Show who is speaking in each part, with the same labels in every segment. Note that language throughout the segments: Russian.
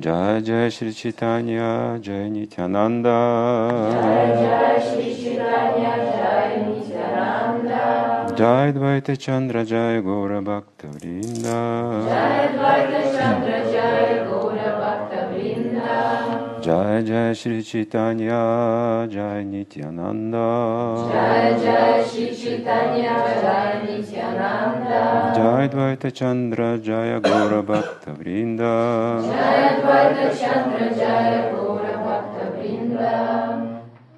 Speaker 1: Jai Jai Shri Chaitanya Jai Nityananda.
Speaker 2: Jai Jai Shri Chaitanya Jai Nityananda.
Speaker 1: Jai Dvaita Chandra Jai Gaura Bhakta Vrinda.
Speaker 2: Jai Dvaita Chandra Jai Gaura Bhakta Vrinda.
Speaker 1: Jai Jai Shri Chaitanya Jai Nityananda.
Speaker 2: Jai Jai Shri Chaitanya Jai Nityananda.
Speaker 1: Jai Dvaita Chandra Jai Gaura Bhakta Vrinda.
Speaker 2: Jai Dvaita Chandra Jai Gaura Bhakta Vrinda.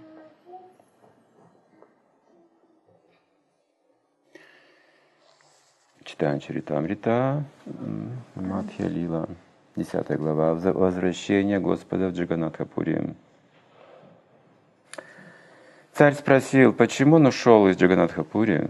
Speaker 1: Читаем Чаритамрита, Мадхья Лила, 10 глава, Возвращение Господа в Джаганатхапури. Царь спросил, почему он ушел из Джаганатхапури?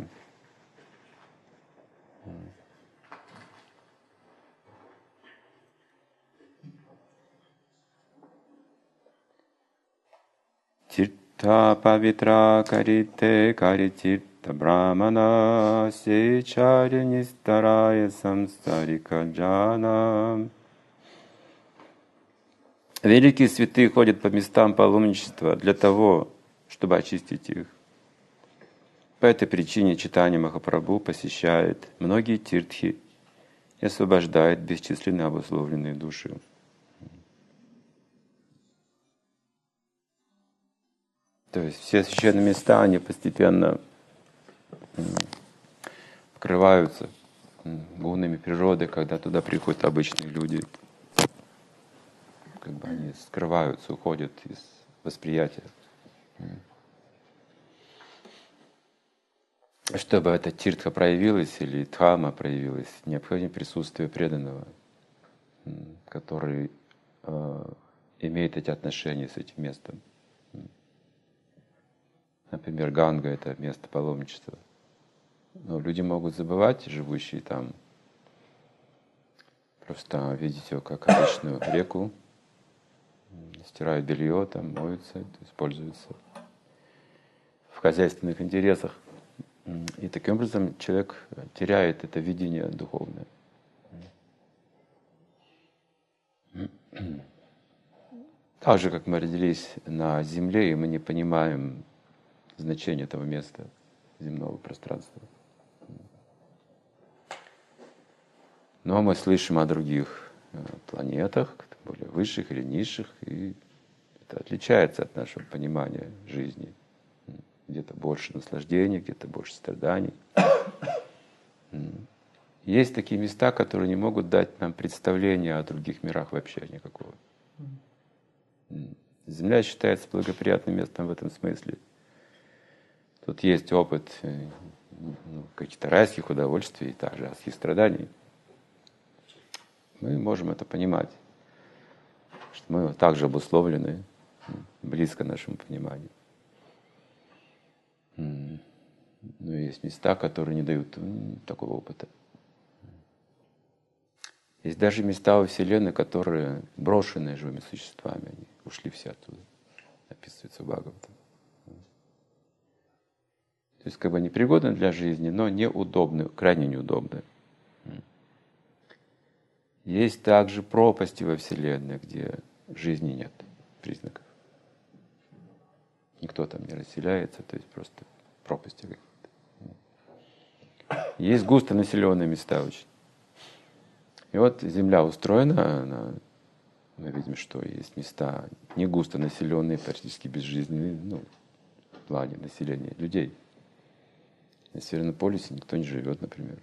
Speaker 1: Тирта павитра карите каритирта брамана сечари нистарая самсарика джана. Великие святые ходят по местам паломничества для того, чтобы очистить их. По этой причине читание Махапрабху посещает многие тиртхи и освобождает бесчисленные обусловленные души. То есть все священные места, они постепенно вкрываются гунами природы, когда туда приходят обычные люди. Как бы они скрываются, уходят из восприятия. Чтобы эта тиртха проявилась или дхамма проявилась, необходимо присутствие преданного, который имеет эти отношения с этим местом. Например, Ганга — это место паломничества. Но люди могут забывать, живущие там, просто видеть ее как обычную реку, стирают белье, там моются, это используется в хозяйственных интересах. И таким образом человек теряет это видение духовное. Так же, как мы родились на земле, и мы не понимаем значение этого места, земного пространства. Но мы слышим о других планетах, более высших или низших, и это отличается от нашего понимания жизни. Где-то больше наслаждений, где-то больше страданий. Есть такие места, которые не могут дать нам представления о других мирах вообще никакого. Земля считается благоприятным местом в этом смысле. Тут есть опыт каких-то райских удовольствий и также адских страданий. Мы можем это понимать, что мы также обусловлены близко нашему пониманию. Но есть места, которые не дают такого опыта. Есть даже места во Вселенной, которые брошены живыми существами, они ушли все оттуда, описывается в Бхагаватам. То есть как бы они пригодны для жизни, но неудобны, крайне неудобны. Есть также пропасти во Вселенной, где жизни нет признаков. Никто там не расселяется, то есть просто пропасти какие-то. Есть густонаселенные места очень. И вот Земля устроена, мы видим, что есть места не густонаселенные, практически безжизненные, в плане населения людей. На Северном полюсе никто не живет, например.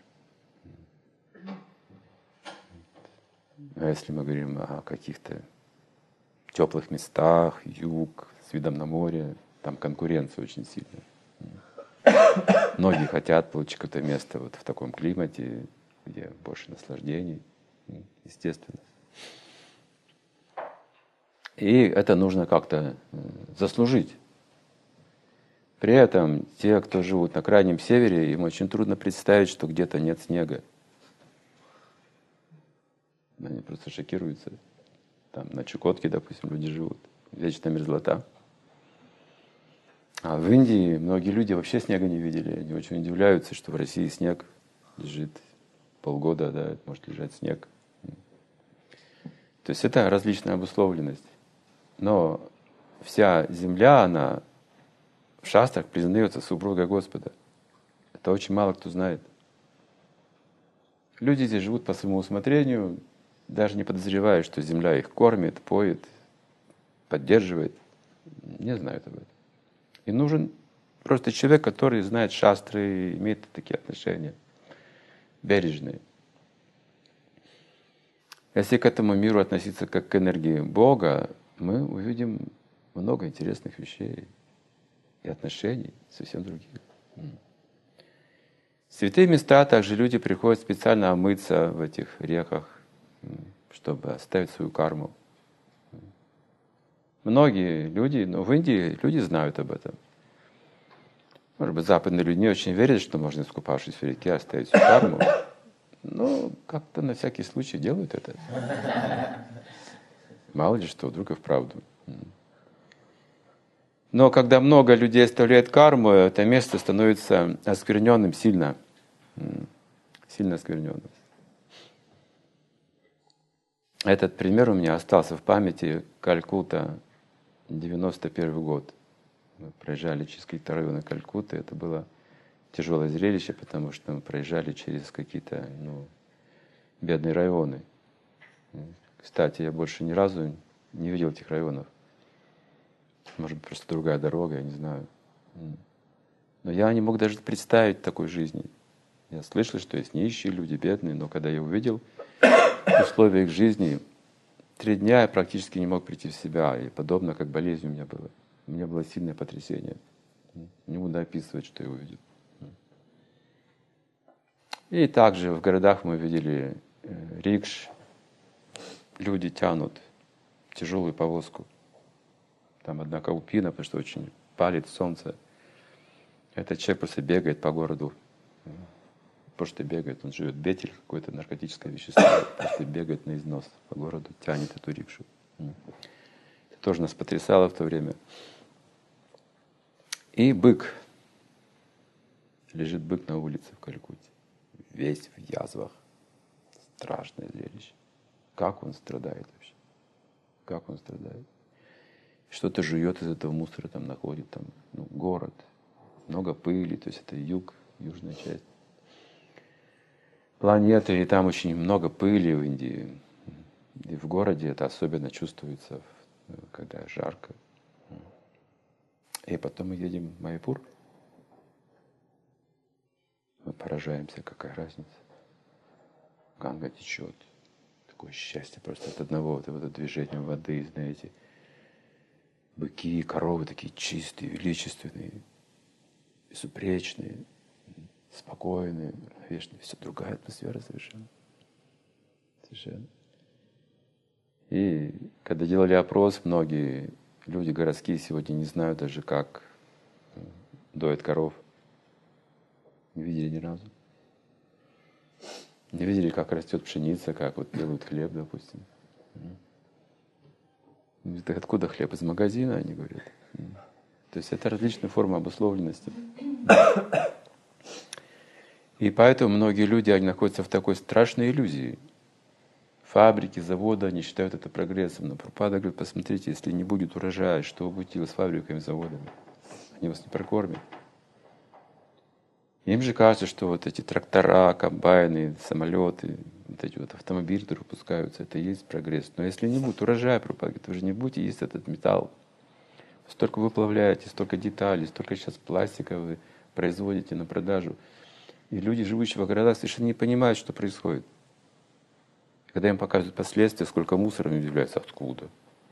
Speaker 1: А если мы говорим о каких-то теплых местах, юг, с видом на море, там конкуренция очень сильная. Многие хотят получить какое-то место вот в таком климате, где больше наслаждений, естественно. И это нужно как-то заслужить. При этом те, кто живут на крайнем севере, им очень трудно представить, что где-то нет снега. Они просто шокируются. Там на Чукотке, допустим, люди живут. Вечная мерзлота. А в Индии многие люди вообще снега не видели. Они очень удивляются, что в России снег лежит полгода, может лежать снег. То То есть это различная обусловленность. Но вся земля, она в шастрах признается супругой Господа. Это очень мало кто знает. Люди здесь живут по своему усмотрению, даже не подозревая, что земля их кормит, поет, поддерживает. Не знают об этом. И нужен просто человек, который знает шастры, имеет такие отношения, бережные. Если к этому миру относиться как к энергии Бога, мы увидим много интересных вещей и отношений совсем других. В святые места также люди приходят специально омыться в этих реках, чтобы оставить свою карму. Многие люди, но в Индии люди знают об этом. Может быть, западные люди не очень верят, что можно, искупавшись в реке, оставить свою карму. Но как-то на всякий случай делают это. Мало ли что, вдруг и вправду. Но когда много людей оставляет карму, это место становится оскверненным сильно. Сильно оскверненным. Этот пример у меня остался в памяти. Калькутта, 91 год. Мы проезжали через какие-то районы Калькутты. Это было тяжелое зрелище, потому что мы проезжали через какие-то бедные районы. Кстати, я больше ни разу не видел этих районов. Может быть, просто другая дорога, я не знаю. Но я не мог даже представить такой жизни. Я слышал, что есть нищие люди, бедные, но когда я увидел условия их жизни, 3 дня я практически не мог прийти в себя. И подобно, как болезнь у меня была. У меня было сильное потрясение. Не буду описывать, что я увидел. И также в городах мы видели рикш. Люди тянут тяжелую повозку. Там одна каупина, потому что очень палит солнце. Этот человек просто бегает по городу. Просто бегает, он живет бетель, какое-то наркотическое вещество, просто бегает на износ по городу, тянет эту рикшу. Это тоже нас потрясало в то время. И бык. Лежит бык на улице в Калькутте. Весь в язвах. Страшное зрелище. Как он страдает вообще? Как он страдает? Что-то жует из этого мусора, там находит, там, город. Много пыли, то есть это юг, южная часть планеты, и там очень много пыли в Индии. И в городе это особенно чувствуется, когда жарко. И потом мы едем в Майяпур. Мы поражаемся, какая разница. Ганга течет. Такое счастье просто от одного вот этого движения воды, знаете. Быки, коровы такие чистые, величественные, безупречные, спокойные, равновешенные. Все другая атмосфера совершенно. Совершенно. И когда делали опрос, многие люди городские сегодня не знают даже, как доят коров. Не видели ни разу. Не видели, как растет пшеница, как вот делают хлеб, допустим. Это откуда хлеб? Из магазина, они говорят. То есть это различные формы обусловленности. И поэтому многие люди, они находятся в такой страшной иллюзии. Фабрики, заводы, они считают это прогрессом. Но Прабхупада говорит, посмотрите, если не будет урожая, что вы будете делать с фабриками, заводами? Они вас не прокормят. Им же кажется, что вот эти трактора, комбайны, самолеты, вот эти вот автомобили, которые выпускаются, это и есть прогресс. Но если не будет урожая, Прабхупада говорит, вы же не будете есть этот металл. Столько вы плавляете, столько деталей, столько сейчас пластика вы производите на продажу. И люди, живущие в городах, совершенно не понимают, что происходит. И когда им показывают последствия, сколько мусора, они удивляются, откуда?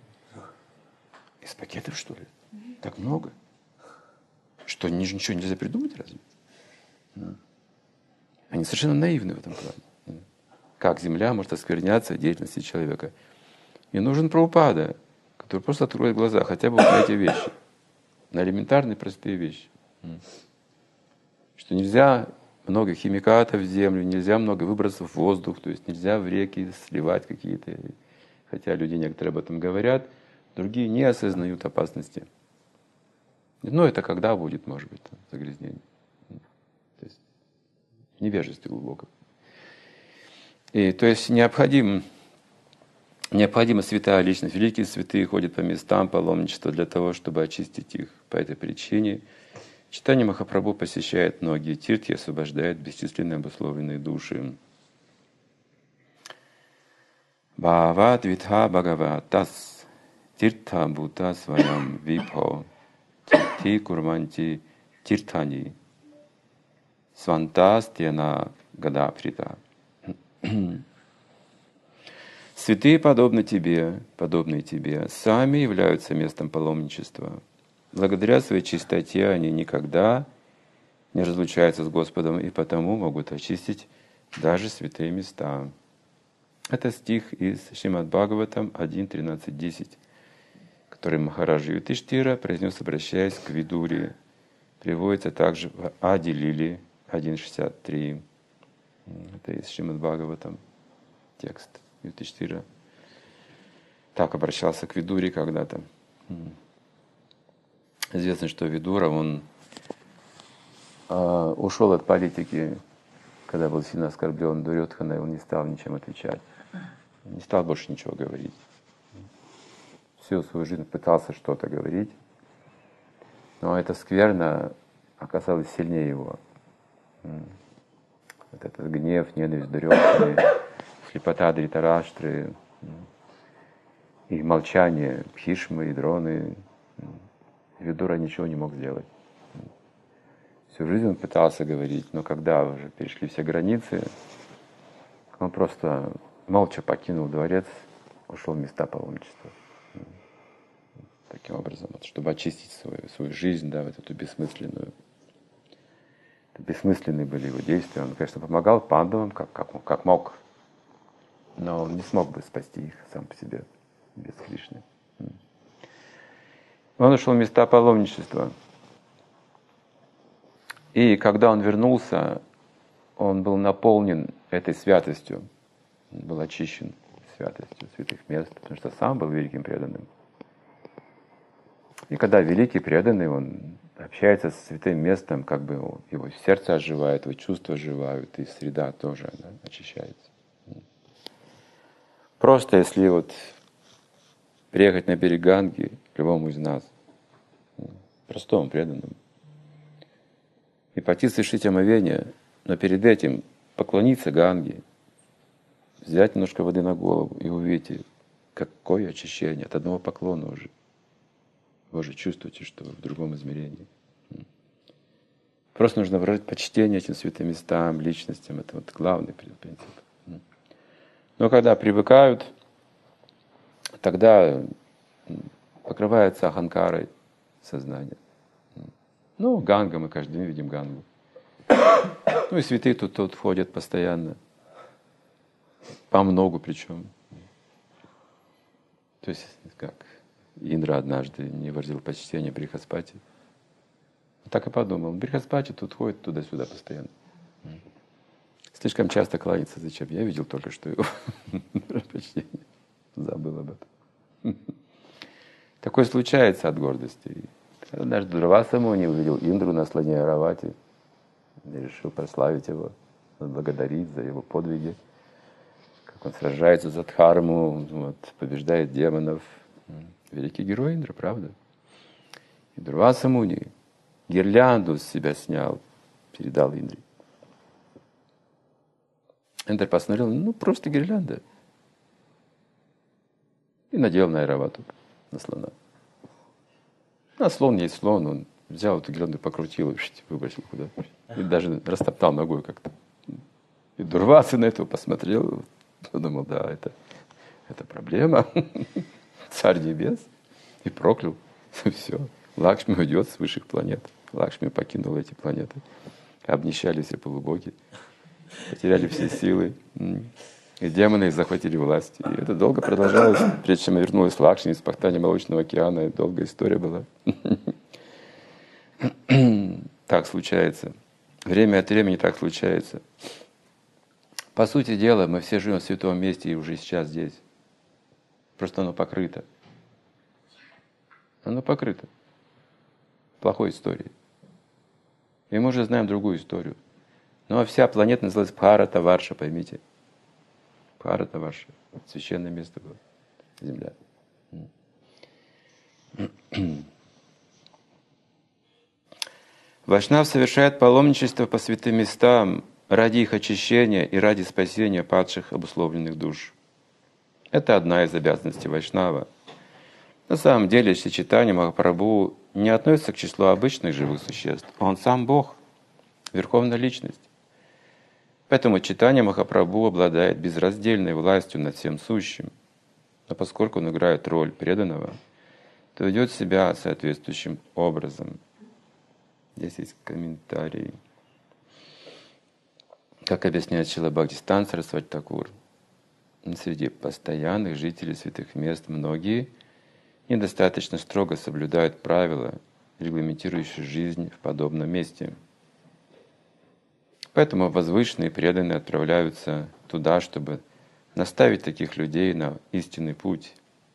Speaker 1: Из пакетов, что ли? Так много? Что, ничего нельзя придумать разве? Они совершенно наивны в этом плане. Как земля может оскверняться в деятельности человека? И нужен Прабхупада, который просто откроет глаза хотя бы вот на эти вещи. На элементарные простые вещи. Что нельзя много химикатов в землю, нельзя много выбросов в воздух, то есть нельзя в реки сливать какие-то. Хотя люди некоторые об этом говорят, другие не осознают опасности. Но это когда будет, может быть, загрязнение. То есть в невежестве глубоко. И то есть необходим Необходима святая личность. Великие святые ходят по местам паломничества для того, чтобы очистить их. По этой причине Чайтанья Махапрабху посещает многие тиртхи и освобождает бесчисленные обусловленные души. Бхават витха бхагаватас тиртха бхута сваям випхо тирти курманти тиртхани свантас тена гадаприта. Святые подобные тебе, сами являются местом паломничества. Благодаря своей чистоте они никогда не разлучаются с Господом и потому могут очистить даже святые места. Это стих из Шримад Бхагаватам 1.13.10, который Махараджа Юдхиштхира произнес, обращаясь к Видуре. Приводится также в Ади Лили 1.63. Это из Шримад Бхагаватам текст. Юдхиштхира так обращался к Видуре когда-то. Известно, что Видура, он ушел от политики, когда был сильно оскорблен Дурьодханой, он не стал ничем отвечать. Не стал больше ничего говорить. Всю свою жизнь пытался что-то говорить, но эта скверна оказалась сильнее его. Вот этот гнев, ненависть Дурьодханы, слепота Дритараштры, и молчание Бхишмы и Дроны. Видура ничего не мог сделать. Всю жизнь он пытался говорить, но когда уже перешли все границы, он просто молча покинул дворец, ушел в места паломничества. Таким образом, чтобы очистить свою жизнь, да, вот эту бессмысленную. Бессмысленные были его действия. Он, конечно, помогал пандавам, как мог, но он не смог бы спасти их сам по себе, без Кришны. Он ушел в места паломничества. И когда он вернулся, он был наполнен этой святостью, он был очищен святостью святых мест, потому что сам был великим преданным. И когда великий преданный, он общается со святым местом, как бы его сердце оживает, его чувства оживают, и среда тоже очищается. Просто если вот приехать на берег Ганги любому из нас, простому преданному, и пойти совершить омовение, но перед этим поклониться Ганге, взять немножко воды на голову и увидите, какое очищение от одного поклона уже. Вы уже чувствуете, что вы в другом измерении. Просто нужно выражать почтение этим святым местам, личностям. Это вот главный принцип. Но когда привыкают, тогда покрывается аханкарой сознание. Ну, Ганга, мы каждый день видим Гангу. Ну и святые тут ходят постоянно. По многу причем. То есть, как Индра однажды не выразил почтения Брихаспати. Так и подумал. Брихаспати тут ходит туда-сюда постоянно. Слишком часто кланяется. Зачем? Я видел только что его почтение. Забыл об этом. Такое случается от гордости. Однажды Дурваса Муни увидел Индру на слоне Аравати и решил прославить его, благодарить за его подвиги. Как он сражается за Дхарму, вот, побеждает демонов. Великий герой Индра, правда? И Дурваса Муни гирлянду с себя снял, передал Индре. Индра посмотрел, ну просто гирлянда. И надел на Айравату, на слона. А слон есть слон, он взял эту гирлянду, покрутил, выбросил куда-то. И даже растоптал ногой как-то. И Дурваса на этого посмотрел, подумал, да, это проблема. Царь небес. И проклял. Все. Лакшми уйдет с высших планет. Лакшми покинул эти планеты. Обнищали все полубоги. Потеряли все силы. И демоны их захватили власть. И это долго продолжалось, прежде чем вернулась Лакшми из пахтания Молочного океана. И долгая история была. Так случается. Время от времени так случается. По сути дела, мы все живем в святом месте и уже сейчас здесь. Просто оно покрыто. Оно покрыто плохой историей. И мы уже знаем другую историю. Но вся планета называлась Бхарата Варша, поймите. Бхарата Варша. Священное место было. земля. Вайшнав совершает паломничество по святым местам ради их очищения и ради спасения падших обусловленных душ. Это одна из обязанностей Вайшнава. На самом деле, Шри Чайтанья Махапрабху не относится к числу обычных живых существ. Он сам Бог, Верховная Личность. Поэтому Чайтанья Махапрабху обладает безраздельной властью над всем сущим. Но поскольку он играет роль преданного, то ведет себя соответствующим образом. Здесь есть комментарий. Как объясняет Шрила Бхактисиданта Сарасвати Thakур, среди постоянных жителей святых мест многие недостаточно строго соблюдают правила, регламентирующие жизнь в подобном месте. Поэтому возвышенные преданные отправляются туда, чтобы наставить таких людей на истинный путь.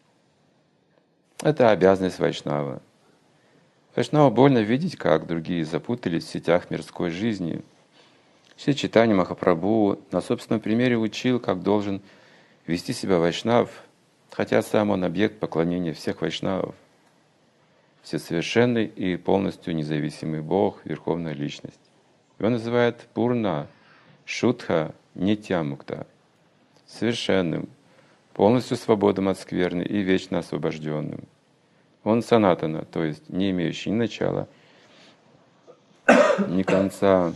Speaker 1: Это обязанность Вайшнава. Вайшнаву больно видеть, как другие запутались в сетях мирской жизни. Шри Чайтанья Махапрабху на собственном примере учил, как должен вести себя Вайшнав, хотя сам он объект поклонения всех Вайшнавов. Всесовершенный и полностью независимый Бог, Верховная Личность. Его называют Пурна, Шудха, Нитьямукта, совершенным, полностью свободным от скверны и вечно освобожденным. Он санатана, то есть не имеющий ни начала, ни конца.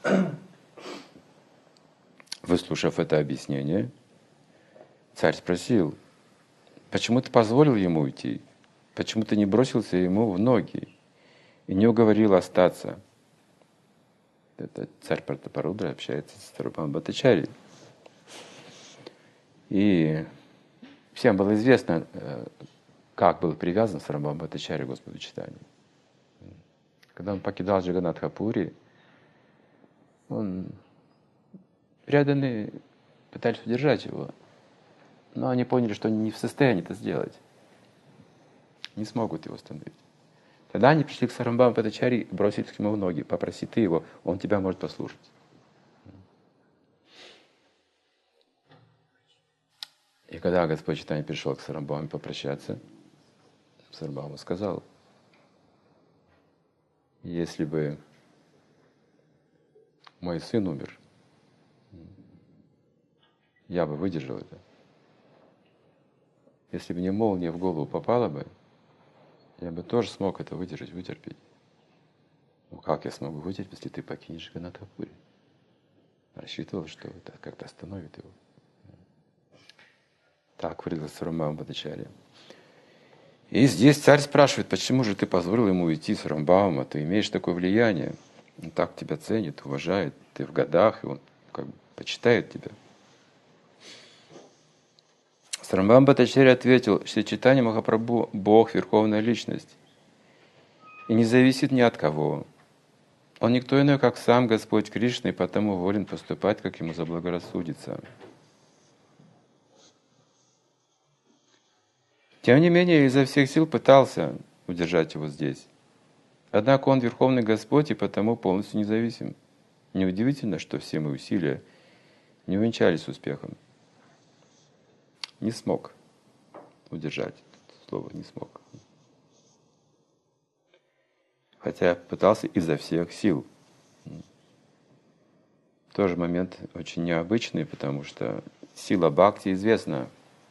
Speaker 1: Выслушав это объяснение, царь спросил: почему ты позволил ему уйти? Почему ты не бросился ему в ноги и не уговорил остаться? Это царь Пратапарудра общается с Сарвабхаумой Бхаттачарьей. И всем было известно, как был привязан Сарвабхаума Бхаттачарья к Господу Чайтанье. Когда он покидал Джаганнатха-пури, преданные пытались удержать его, но они поняли, что они не в состоянии это сделать. Не смогут его остановить. Тогда они пришли к Сарвабхауме Бхаттачарье, бросились к нему в ноги: попроси ты его, он тебя может послушать. И когда Господь Чайтанья пришел к Сарвабхауме попрощаться, Сарвабхаума сказал: если бы мой сын умер, я бы выдержал это. Если бы мне молния в голову попала бы, я бы тоже смог это вытерпеть. Ну как я смогу вытерпеть, если ты покинешь Джаганнатха-пури? Рассчитывал, что это как-то остановит его. Так выразился Сарвабхаума Бхаттачарья. И здесь царь спрашивает: почему же ты позволил ему уйти, Сарвабхаума? Ты имеешь такое влияние, он так тебя ценит, уважает, ты в годах, и он как бы почитает тебя. Сарвабхаума Бхаттачарья ответил: Шри Чайтанья Махапрабху — Бог, Верховная Личность, и не зависит ни от кого. Он никто иной, как сам Господь Кришна, и потому волен поступать, как ему заблагорассудится. Тем не менее, я изо всех сил пытался удержать его здесь. Однако он Верховный Господь и потому полностью независим. Неудивительно, что все мои усилия не увенчались успехом. Не смог удержать. Слово «не смог». Хотя пытался изо всех сил. Тоже момент очень необычный, потому что сила бхакти известна.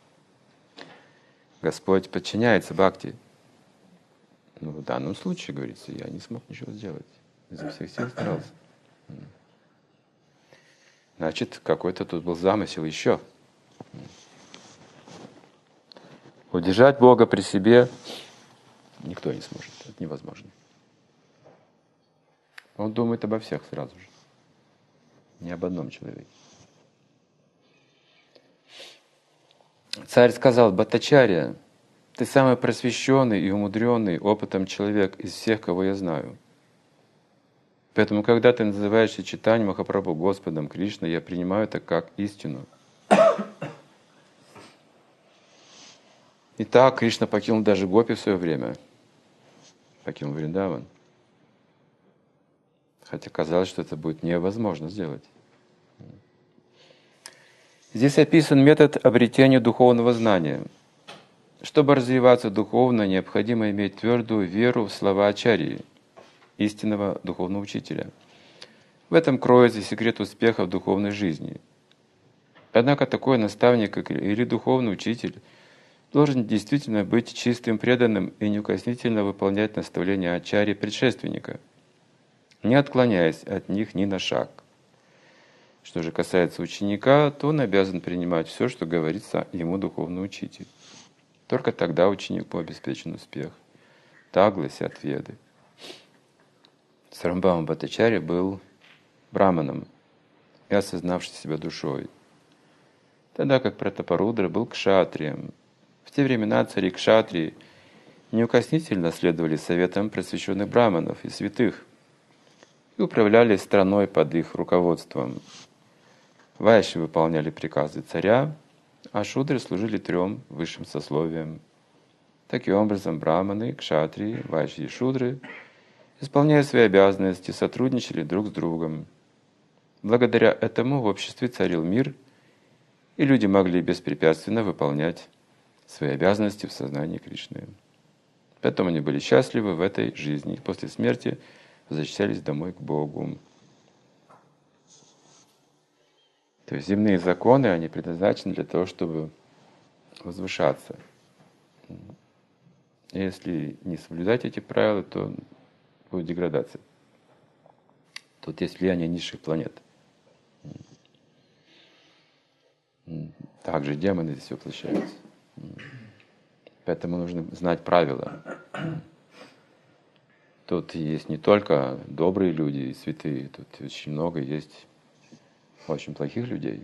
Speaker 1: Господь подчиняется бхакти. Но в данном случае, говорится, я не смог ничего сделать. Изо всех сил старался. Значит, какой-то тут был замысел еще. Удержать Бога при себе никто не сможет. Это невозможно. Он думает обо всех сразу же. Не об одном человеке. Царь сказал: Бхаттачарья, ты самый просвещенный и умудренный опытом человек из всех, кого я знаю. Поэтому, когда ты называешь Шри Чайтанью Махапрабху Господом Кришной, я принимаю это как истину. Итак, Кришна покинул даже гопи в свое время. Покинул Вриндаван. Хотя казалось, что это будет невозможно сделать. Здесь описан метод обретения духовного знания. Чтобы развиваться духовно, необходимо иметь твердую веру в слова ачарьи, истинного духовного учителя. В этом кроется секрет успеха в духовной жизни. Однако такой наставник или духовный учитель должен действительно быть чистым, преданным и неукоснительно выполнять наставления ачарьи предшественника, не отклоняясь от них ни на шаг. Что же касается ученика, то он обязан принимать все, что говорится ему духовный учитель. Только тогда ученику обеспечен успех. Так гласят Веды. Сарамбхава Бхаттачарья был браманом и осознавший себя душой, тогда как Пратапарудра был кшатрием. В те времена цари-кшатрии неукоснительно следовали советам просвещенных браманов и святых и управляли страной под их руководством. Вайши выполняли приказы царя, а шудры служили 3 высшим сословиям. Таким образом, браманы, кшатрии, вайши и шудры, исполняя свои обязанности, сотрудничали друг с другом. Благодаря этому в обществе царил мир, и люди могли беспрепятственно выполнять свои обязанности в сознании Кришны. Поэтому они были счастливы в этой жизни и после смерти возвращались домой к Богу. То есть земные законы, они предназначены для того, чтобы возвышаться. Если не соблюдать эти правила, то будет деградация. Тут есть влияние низших планет. Также демоны здесь воплощаются. Поэтому нужно знать правила. Тут есть не только добрые люди и святые, тут очень много есть очень плохих людей.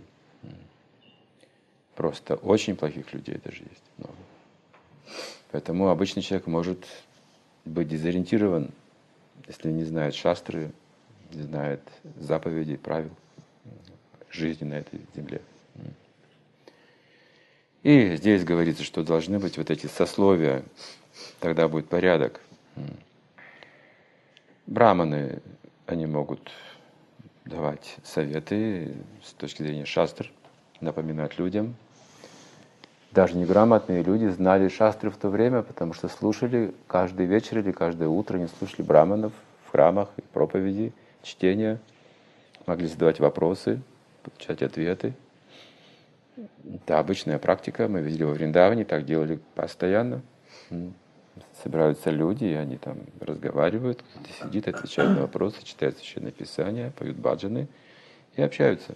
Speaker 1: Просто очень плохих людей даже есть много. Поэтому обычный человек может быть дезориентирован, если не знает шастры, не знает заповедей, правил жизни на этой земле. И здесь говорится, что должны быть вот эти сословия, тогда будет порядок. Браманы, они могут давать советы с точки зрения шастр, напоминать людям. Даже неграмотные люди знали шастры в то время, потому что слушали каждый вечер или каждое утро, они слушали браманов в храмах, и проповеди, чтения, могли задавать вопросы, получать ответы. Это обычная практика, мы видели во Вриндаване, так делали постоянно. Собираются люди, и они там разговаривают, кто-то сидит, отвечает на вопросы, читает Священное Писание, поют баджаны и общаются.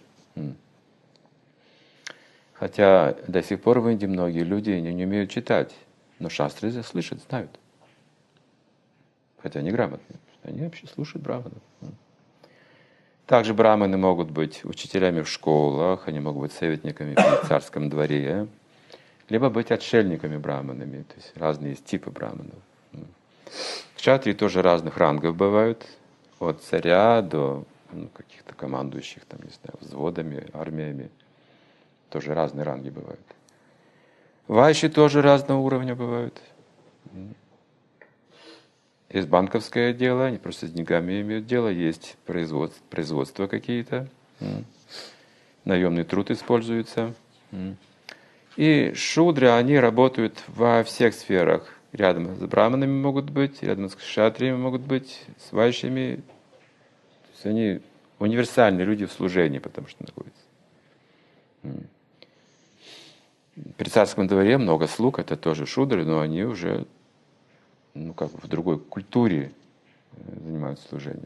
Speaker 1: Хотя до сих пор в Индии многие люди не умеют читать, но шастры слышат, знают. Хотя они грамотные, они вообще слушают браманов. Также браманы могут быть учителями в школах, они могут быть советниками при царском дворе, либо быть отшельниками браманами, то есть разные есть типы браманов. Кшатрии тоже разных рангов бывают, от царя до каких-то командующих, там, не знаю, взводами, армиями. Тоже разные ранги бывают. Вайши тоже разного уровня бывают. Есть банковское дело, они просто с деньгами имеют дело, есть производства какие-то, наемный труд используется. И шудры, они работают во всех сферах. Рядом с браманами могут быть, рядом с кшатриями могут быть, с вайшами. То есть они универсальные люди в служении, потому что находятся. При царском дворе много слуг, это тоже шудры, но они уже как в другой культуре занимаются служением.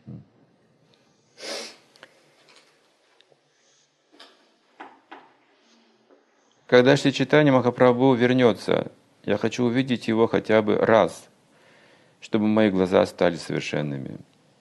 Speaker 1: Когда Шри Чайтанья Махапрабху вернется, я хочу увидеть его хотя бы раз, чтобы мои глаза стали совершенными.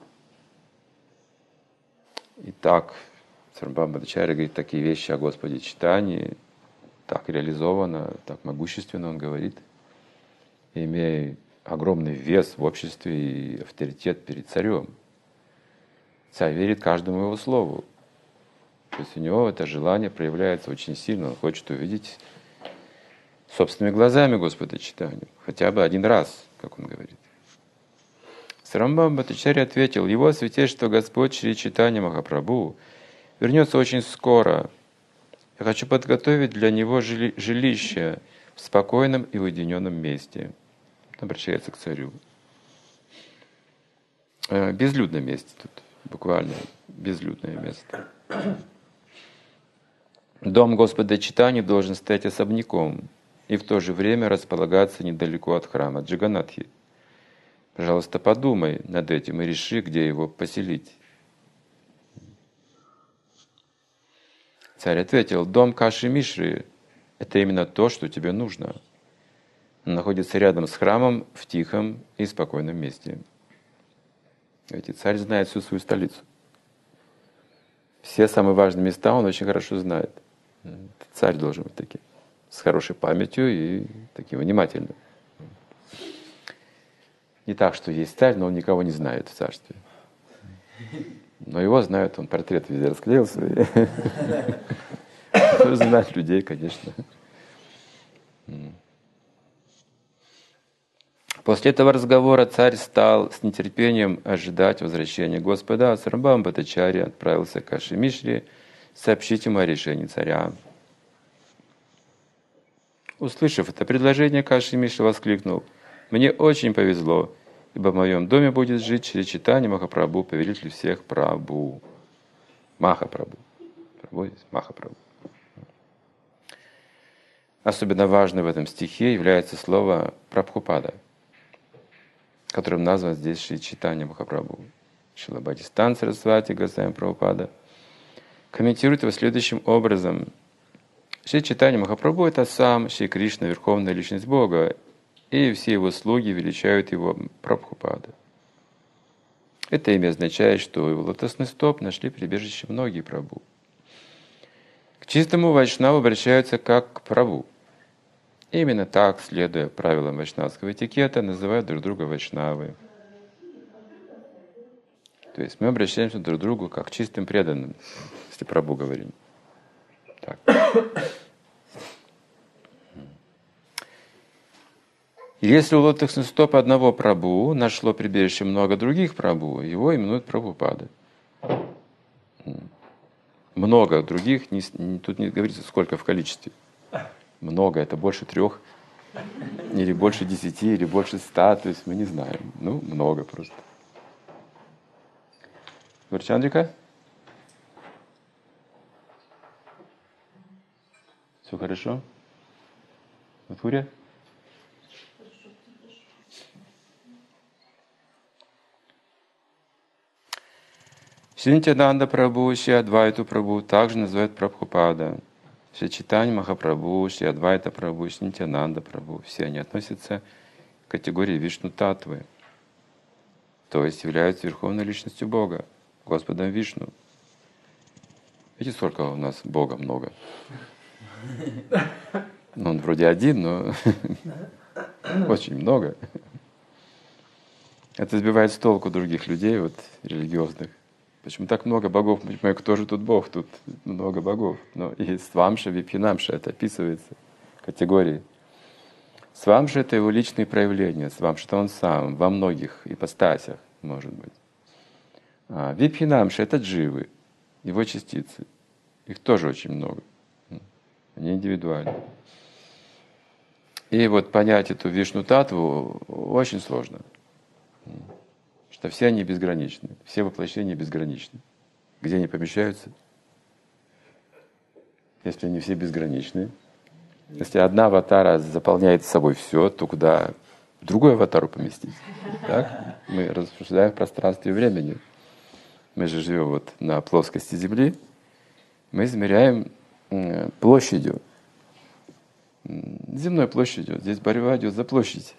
Speaker 1: Итак, Сарамбхава Бхаттачарья говорит такие вещи о Господе Чайтанье, так реализовано, так могущественно он говорит, имея огромный вес в обществе и авторитет перед царем. Царь верит каждому его слову. То есть у него это желание проявляется очень сильно. Он хочет увидеть собственными глазами Господа Чайтанью. Хотя бы один раз, как он говорит. Сарамбхава Бхаттачарья ответил: его святейшество Господь Шри Чайтанья Махапрабху вернется очень скоро. Я хочу подготовить для него жилище в спокойном и уединенном месте. Обращается к царю. Безлюдном месте тут, буквально безлюдное место. Дом Господа Чайтаньи должен стоять особняком и в то же время располагаться недалеко от храма Джаганнатхи. Пожалуйста, подумай над этим и реши, где его поселить. Царь ответил: дом Каши Мишры — это именно то, что тебе нужно. Он находится рядом с храмом в тихом и спокойном месте. Ведь царь знает всю свою столицу. Все самые важные места он очень хорошо знает. Царь должен быть таким, с хорошей памятью и таким внимательным. Не так, что есть царь, но он никого не знает в царстве. Но его знают, он портрет везде расклеил свой. Знать людей, конечно. После этого разговора царь стал с нетерпением ожидать возвращения Господа, а Сарвабхаума Бхаттачарья отправился к Каши Мишре сообщить ему о решении царя. Услышав это предложение, Каши Мишра воскликнул: «Мне очень повезло, ибо в моем доме будет жить Шри Чайтанья Махапрабху, повелитель всех Прабху». Махапрабху. Прабху есть Махапрабху. Особенно важным в этом стихе является слово «Прабхупада», которым назван здесь Шри Чайтанья Махапрабху. Шрила Бхактисиданта Сарасвати Госвами Прабхупада комментирует его следующим образом. Шри Чайтанья Махапрабху — это сам Шри Кришна, Верховная Личность Бога, и все его слуги величают его Прабхупада. Это имя означает, что у его лотосных стоп нашли прибежище многие Прабху. К чистому вайшнаву обращаются как к Прабху. Именно так, следуя правилам вайшнавского этикета, называют друг друга вайшнавы. То есть мы обращаемся друг к другу как к чистым преданным, если Прабху говорим. Так. Если у лотосных стоп одного Прабху нашло прибежище много других Прабху, его именуют Прабхупада. Много других, тут не говорится, сколько в количестве. Много, это больше 3, или больше 10, или больше 100, то есть мы не знаем. Ну, много просто. Гурчандрика? Все хорошо? Матхуря? Шри Нитьянанда Прабху, Шри Адвайту Прабху также называют Прабхупада. Шри Чайтанья Махапрабху, Шри Адвайта Прабху, Шри Нитьянанда Прабху. Все они относятся к категории Вишну Татвы, то есть являются Верховной Личностью Бога, Господом Вишну. Видите, сколько у нас Бога много? Ну, он вроде один, но очень много. Это сбивает с толку других людей, вот, религиозных. Почему так много богов? Почему кто же тут Бог? Тут много богов. Но и Свамша, Випхинамша, это описывается категорией. Свамша — это его личные проявления. Свамша — это он сам, во многих ипостасях, может быть. А Випхинамша — это дживы, его частицы. Их тоже очень много. Они индивидуальны. И вот понять эту Вишну-татву очень сложно. Что все они безграничны, все воплощения безграничны. Где они помещаются? Если они все безграничны. Если одна аватара заполняет собой все, то куда другую аватару поместить? Так? Мы рассуждаем в пространстве и времени. Мы же живем вот на плоскости Земли. Мы измеряем площадью, земной площадью. Здесь борьба идет за площадь.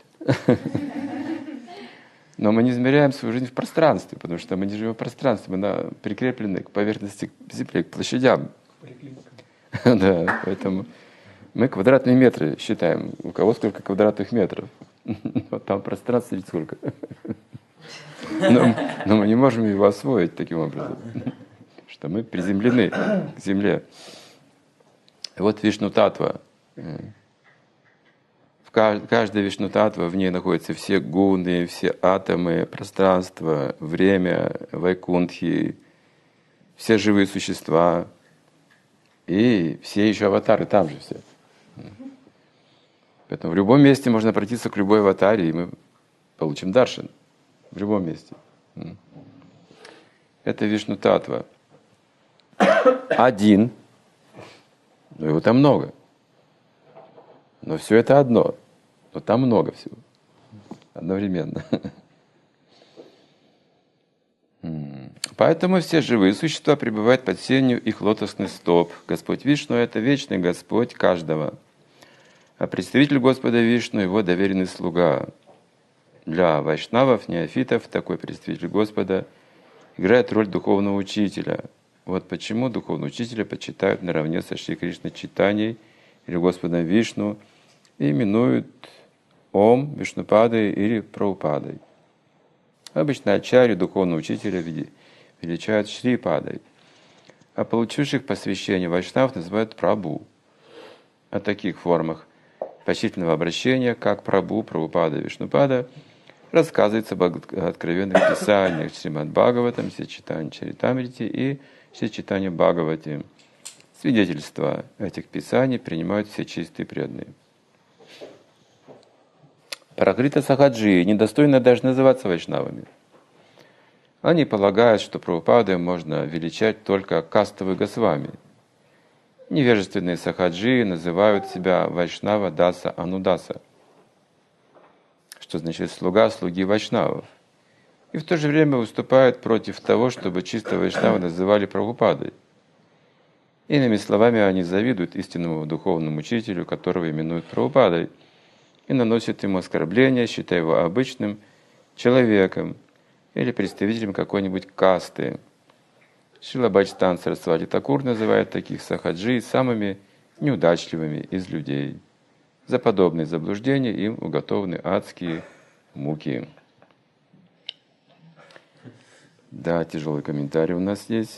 Speaker 1: Но мы не измеряем свою жизнь в пространстве, потому что мы не живем в пространстве, мы прикреплены к поверхности Земли, к площадям. Да, поэтому мы квадратные метры считаем. У кого сколько квадратных метров? Вот там пространство ведь сколько. Но мы не можем его освоить таким образом, что мы приземлены к Земле. И вот Вишну-татва. Каждая Вишну-татва, в ней находятся все гуны, все атомы, пространство, время, вайкунтхи, все живые существа и все еще аватары там же все. Поэтому в любом месте можно обратиться к любой аватаре, и мы получим даршан. В любом месте. Это Вишну Татва. Один, но его там много. Но все это одно. Но там много всего. Одновременно. Поэтому все живые существа пребывают под сенью их лотосных стоп. Господь Вишну — это вечный Господь каждого. А представитель Господа Вишну — его доверенный слуга. Для вайшнавов, неофитов, такой представитель Господа играет роль духовного учителя. Вот почему духовного учителя почитают наравне со Шри Кришной Чайтаньей или Господом Вишну и именуют Ом, Вишнупадой или Прабхупадой. Обычно ачарью духовного учителя величают Шри Падой, а получивших посвящение вайшнав называют Прабху. О таких формах почтительного обращения, как Прабху, Прабхупада, Вишнупада, рассказывается в откровенных писаниях Шримад Бхагаватам, Шри Чайтанья Чаритамрите и Шри Чайтанья Бхагавати. Свидетельства этих писаний принимают все чистые преданные. Пракрита Сахаджи недостойно даже называться вайшнавами. Они полагают, что Прабхупадой можно величать только кастовые госвами. Невежественные сахаджи называют себя Вайшнава Даса Анудаса, что значит слуга слуги вайшнавов. И в то же время выступают против того, чтобы чисто вайшнавы называли Прабхупадой. Иными словами, они завидуют истинному духовному учителю, которого именуют Прабхупадой, и наносят ему оскорбления, считая его обычным человеком или представителем какой-нибудь касты. Шрила Бхактисиданта Сарасвати Такур называет таких сахаджи самыми неудачливыми из людей. За подобные заблуждения им уготованы адские муки. Да, тяжелый комментарий у нас есть.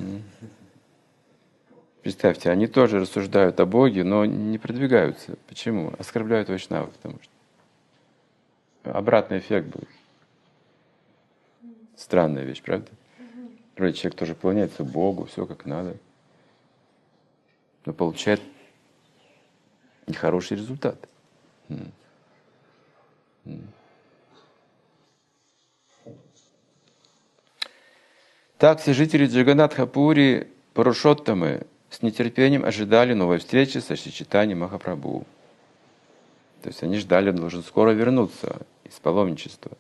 Speaker 1: Представьте, они тоже рассуждают о Боге, но не продвигаются. Почему? Оскорбляют вайшнавов, потому что обратный эффект будет. Странная вещь, правда? Вроде человек тоже поклоняется Богу, все как надо, но получает нехороший результат. Так все жители Джаганнатха-Пури, Пурушоттамы, с нетерпением ожидали новой встречи со Шри Чайтаньей Махапрабху. То есть они ждали, он должен скоро вернуться из паломничества.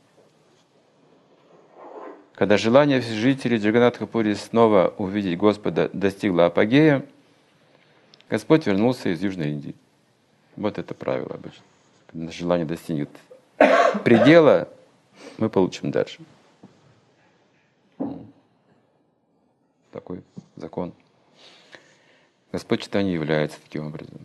Speaker 1: Когда желание всех жителей Джаганнатха-Пури снова увидеть Господа достигло апогея, Господь вернулся из Южной Индии. Вот это правило обычно. Когда желание достигнет предела, мы получим дальше. Такой закон. Господь Чайтанья является таким образом.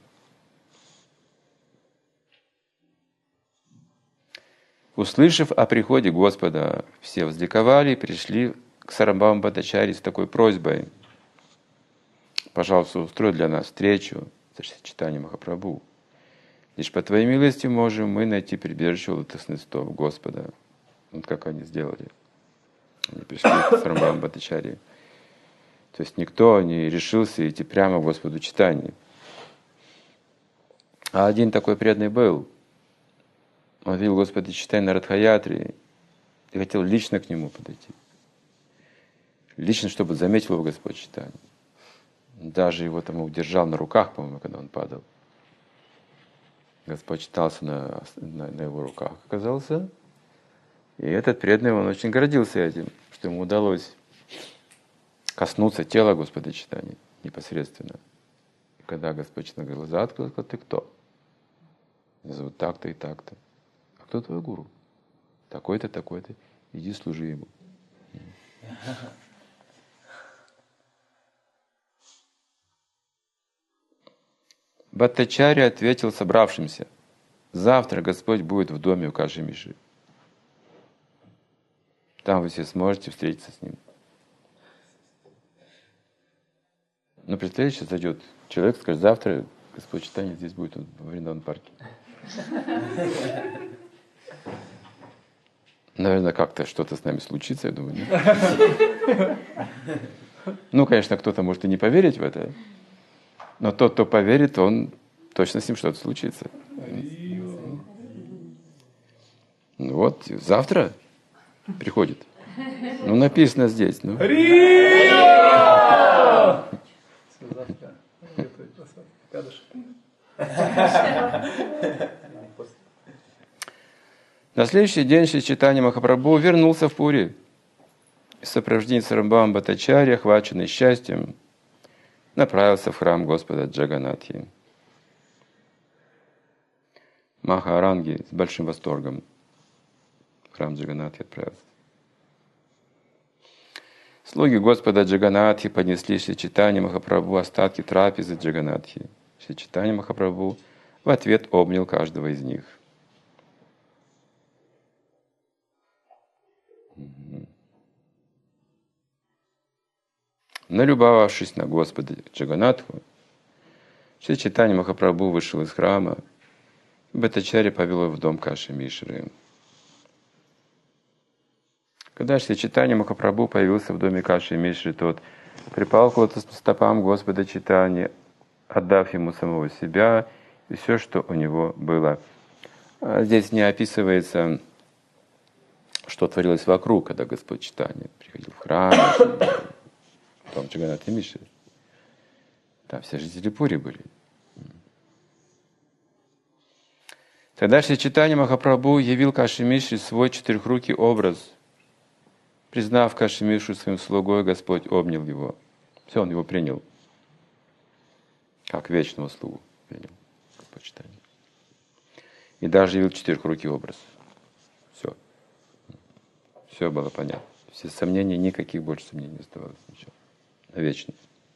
Speaker 1: Услышав о приходе Господа, все возликовали и пришли к Сарамбхавам Бхаттачарье с такой просьбой: пожалуйста, устрой для нас встречу с Шри Чайтаньей Махапрабху. Лишь по Твоей милости можем мы найти прибежище лотосных стоп Господа. Вот как они сделали. Они пришли к Сарамбхавам Бхаттачарье. То есть никто не решился идти прямо к Господу Чайтанье. А один такой преданный был. Он видел Господа Чайтаньи на Радха-ятре и хотел лично к нему подойти. Лично, чтобы заметил его Господь Чайтанья. Даже его там удержал на руках, по-моему, когда он падал. Господь читался на его руках, оказался. И этот преданный, он очень гордился этим, что ему удалось коснуться тела Господа Чайтаньи непосредственно. И когда Господь Чайтанья глаза открыл, сказал: ты кто? Меня зовут так-то и так-то. А кто твой гуру? Такой-то, такой-то. Иди служи ему. Бхаттачарья ответил собравшимся: завтра Господь будет в доме у Каши Миши. Там вы все сможете встретиться с ним. Но представляете, сейчас зайдет человек, скажет: завтра Господь Чайтанья здесь будет, во Вриндаван парке. Наверное, как-то что-то с нами случится, я думаю. Нет? Ну, конечно, кто-то может и не поверить в это, но тот, кто поверит, он точно с ним что-то случится. Ну вот, завтра приходит. Ну, написано здесь. Ну. На следующий день Шри Чайтанья Махапрабху вернулся в Пури. В сопровождении Сарамбхава Бхаттачарьи, охваченный счастьем, направился в храм Господа Джаганатхи. Махаранги с большим восторгом в храм Джаганатхи отправился. Слуги Господа Джаганатхи поднесли Шри Чайтанье Махапрабху остатки трапезы Джаганатхи. Шри Чайтанья Махапрабху в ответ обнял каждого из них. Налюбовавшись на Господа Джаганатху, Шри Чайтанья Махапрабху вышел из храма, и Бхаттачарья повел его в дом Каши Мишры. Когда Шри Чайтанья Махапрабху появился в доме Каши Мишры, тот припал к стопам Господа Чайтаньи, отдав ему самого себя и все, что у него было. Здесь не описывается, что творилось вокруг, когда Господь Чайтанья приходил в храм, в дом Джаганатха Мишры. Там все жители Пури были. Тогда Шри Чайтанья Махапрабху явил Каши Мишре свой четырехрукий образ. Признав Каши Мишру своим слугой, Господь обнял его. Все, он его принял. Как вечного слугу принял Господь Чайтанья. И даже явил четырехрукий образ. Все. Все было понятно. Все сомнения, никаких больше сомнений не оставалось. Ничего. Вечно.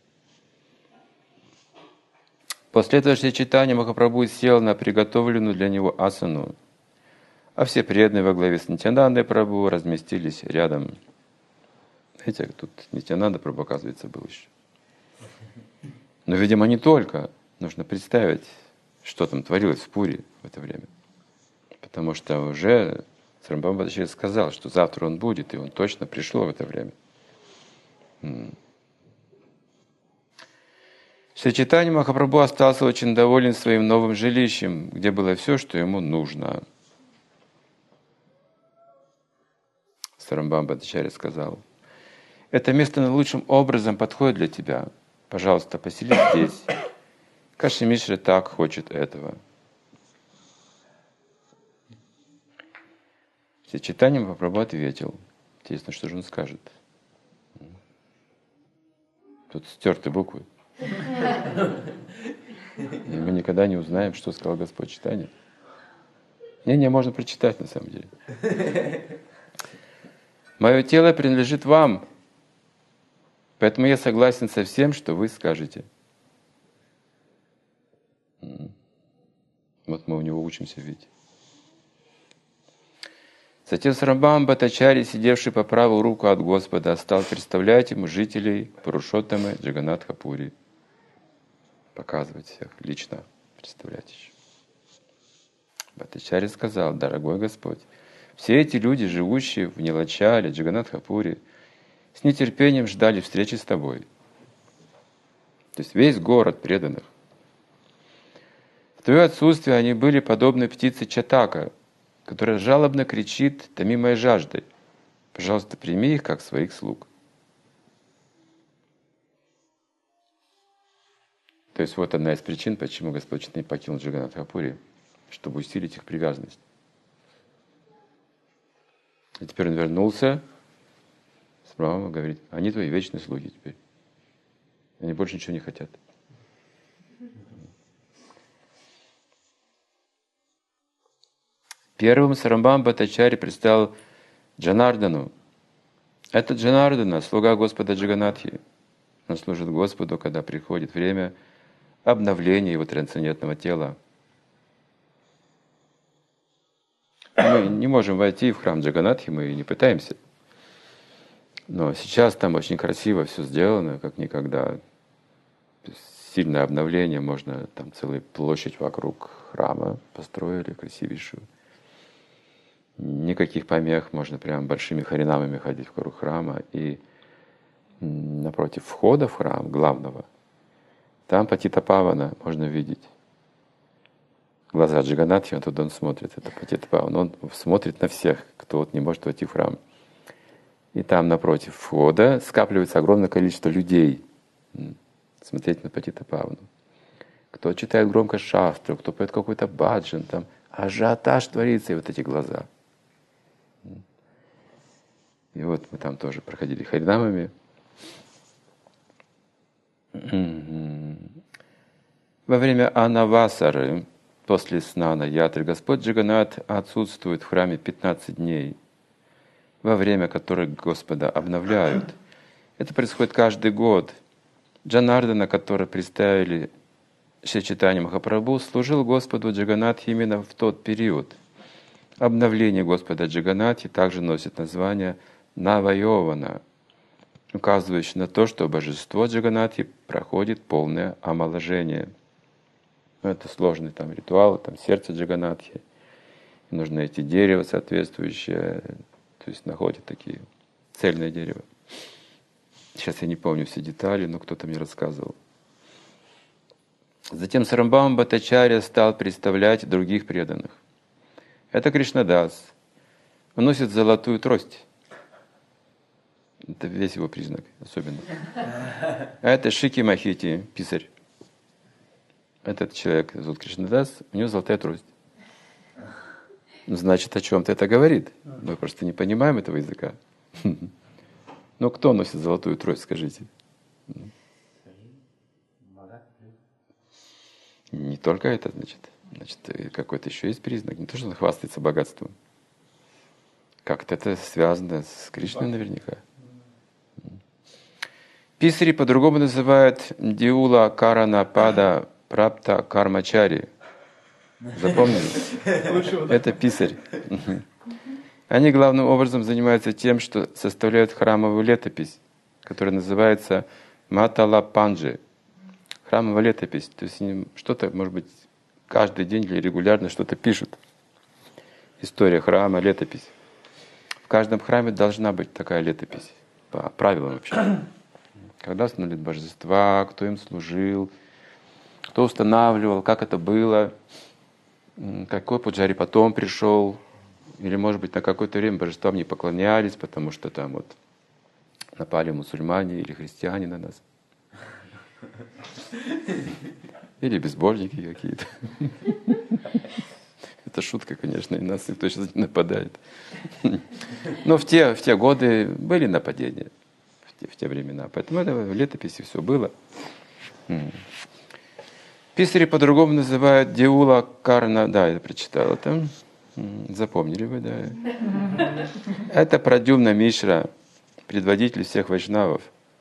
Speaker 1: После этого Шри Чайтанья Махапрабху сел на приготовленную для него асану, а все преданные во главе с Нитьянандой Прабху разместились рядом. Знаете, тут Нитьянанда Прабху, оказывается, был еще. Но, видимо, не только. Нужно представить, что там творилось в Пури в это время. Потому что уже Сарамбхава Бхаттачарья сказал, что завтра он будет, и он точно пришел в это время. Шри Чайтанья Махапрабху остался очень доволен своим новым жилищем, где было все, что ему нужно. Сарамбхава Бхаттачарья сказал: «Это место наилучшим образом подходит для тебя. Пожалуйста, поселись здесь. Каши Мишра так хочет этого». Шри Чайтанья Махапрабху ответил. Интересно, что же он скажет. Тут стерты буквы. И мы никогда не узнаем, что сказал Господь Чайтанья. Не, можно прочитать на самом деле. «Мое тело принадлежит вам, поэтому я согласен со всем, что вы скажете». Вот мы у него учимся видеть. Затем Сарамбхава Бхаттачарья, сидевший по правую руку от Господа, стал представлять ему жителей Пурушоттамы Джаганатха Пури. Показывать всех, лично представлять еще. Бхаттачарья сказал: «Дорогой Господь, все эти люди, живущие в Нилачале, Джаганатха Пури, с нетерпением ждали встречи с тобой». То есть весь город преданных. В твое отсутствие они были подобны птице Чатака, которая жалобно кричит, томимая жаждой. Пожалуйста, прими их как своих слуг. То есть вот одна из причин, почему Господь Чайтанья покинул Джаганатха Пури, чтобы усилить их привязанность. И теперь он вернулся с Брахмой и говорит: они твои вечные слуги теперь. Они больше ничего не хотят. Первым Сарамбхава Бхаттачарья представил Джанардану. Это Джанардана, слуга Господа Джаганатхи. Он служит Господу, когда приходит время обновления его трансцендентного тела. Мы не можем войти в храм Джаганатхи, мы не пытаемся. Но сейчас там очень красиво все сделано, как никогда. Сильное обновление, можно там целую площадь вокруг храма построили, красивейшую. Никаких помех, можно прям большими харинамами ходить вокруг храма. И напротив входа в храм, главного, там Патита Павана можно видеть. глаза Джаганатхи, оттуда он смотрит, это Патитапавана. Он смотрит на всех, кто вот не может войти в храм. И там напротив входа скапливается огромное количество людей. Смотреть на Патитапавану. Кто читает громко шастру, кто поет какой-то баджан, там ажиотаж творится, и вот эти глаза. И вот мы там тоже проходили харинамами. Во время Анавасары, после снана ятры, Господь Джаганнат отсутствует в храме 15 дней, во время которых Господа обновляют. Это происходит каждый год. Джанардана, который представили Шри Чайтанья Махапрабху, служил Господу Джаганнатхи именно в тот период. Обновление Господа Джаганнатхи также носит название Навайована, указывающее на то, что божество Джаганнатхи проходит полное омоложение. Это сложный там ритуал, там сердце Джаганнатхи. Нужно найти дерево соответствующее, то есть находят такие цельное дерево. Сейчас я не помню все детали, но кто-то мне рассказывал. Затем Сарамбхава Бхаттачарья стал представлять других преданных. Это Кришнадас. Он носит золотую трость. Это весь его признак, особенно. А это Шики Махити, писарь. Этот человек зовут Кришнадас, у него золотая трость. Значит, о чем-то это говорит. Мы просто не понимаем этого языка. Но кто носит золотую трость, скажите? Не только это, значит, какой-то еще есть признак. Не то, что он хвастается богатством. Как-то это связано с Кришной наверняка. Писари по-другому называют Диула Карана Пада Прапта Кармачари. Запомнили? Это писарь. Они главным образом занимаются тем, что составляют храмовую летопись, которая называется Матала Панджи. Храмовая летопись. То есть они что-то, может быть, каждый день или регулярно что-то пишут. История храма, летопись. В каждом храме должна быть такая летопись. По правилам вообще. Когда установили божества, кто им служил, кто устанавливал, как это было, какой пуджари потом пришел. Или, может быть, на какое-то время божествам не поклонялись, потому что там вот напали мусульмане или христиане на нас. Или безбожники какие-то. Это шутка, конечно, и нас никто сейчас не нападает. Но в те годы были нападения, в те времена. Поэтому это в летописи все было. Писари по-другому называют Диула Карна. Да, я прочитал это. Запомнили вы, да? Это Прадюмна Мишра, предводитель всех вайшнавов.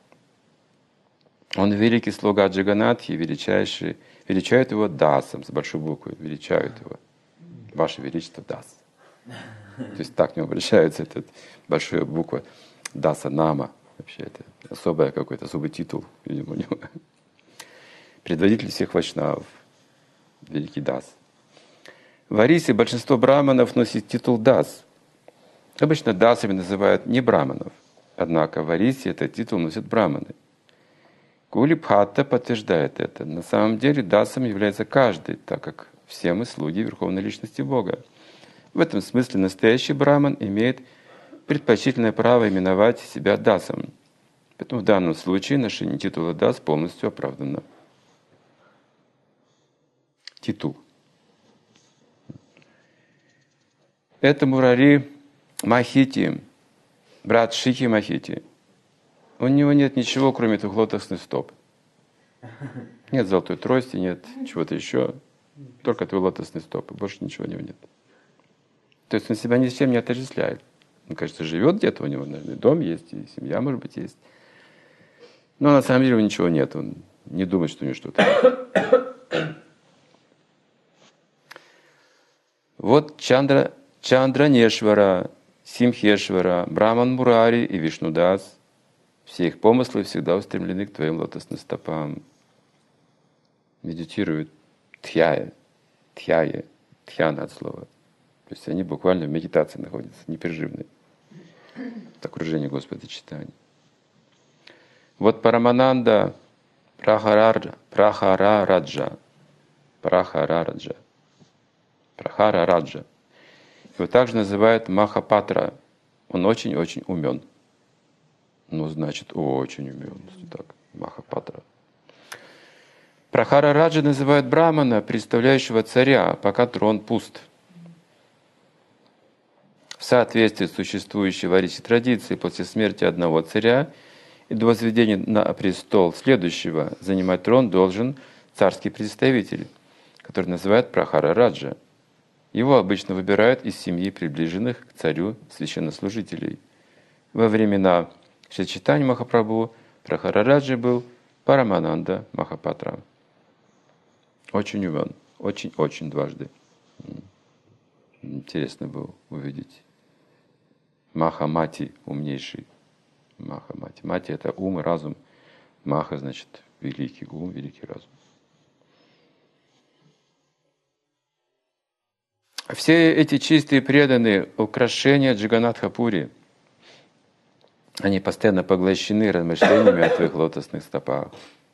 Speaker 1: Он великий слуга Джаганнатхи, величайший, величают его Дасом, с большой буквы, величают его. Ваше Величество Дас. То есть так к нему обращается этот большая буква Даса Нама. Вообще это какой-то особый титул, видимо, у него. Предводитель всех вайшнавов, великий Дас. В Арисе большинство браманов носит титул Дас. Обычно дасами называют не браманов. Однако в Арисе этот титул носят браманы. Кулибхатта подтверждает это. На самом деле дасом является каждый, так как все мы слуги Верховной Личности Бога. В этом смысле настоящий браман имеет предпочтительное право именовать себя дасом. Поэтому в данном случае ношение титула дас полностью оправдано. Титул. Это Мурари Махити, брат Шики Махити. У него нет ничего, кроме двух лотосных стоп. Нет золотой трости, нет чего-то еще. Только твой лотосный стоп, и больше ничего у него нет. То есть он себя ни с чем не отождествляет. Он, кажется, живет где-то, у него, наверное, дом есть, и семья, может быть, есть. Но на самом деле у него ничего нет, он не думает, что у него что-то есть. Вот Чандранешвара, Симхешвара, Браман Мурари и Вишнудас. Все их помыслы всегда устремлены к твоим лотосным стопам. Медитируют тхьяя, тхьяна от слова. То есть они буквально в медитации находятся, непрерывной. В окружении Господа Чайтаньи. Вот Парамананда Прахарараджа. Прахара Раджа. Его также называют Махапатра. Он очень-очень умен. Ну, значит, очень умен. Так, Махапатра. Прахара Раджа называют Брахмана, представляющего царя, пока трон пуст. В соответствии с существующей в Арисе традицией, после смерти одного царя и до возведения на престол следующего занимать трон должен царский представитель, который называют Прахара Раджа. Его обычно выбирают из семьи приближенных к царю священнослужителей. Во времена Шри Чайтаньи Махапрабху Прахара Раджа был Парамананда Махапатра. Очень умен, очень-очень дважды. Интересно было увидеть. Махамати умнейший. Махамати. Мати — это ум и разум. Маха значит великий ум, великий разум. Все эти чистые преданные украшения Джаганатха-пури, они постоянно поглощены размышлениями о твоих лотосных стопах.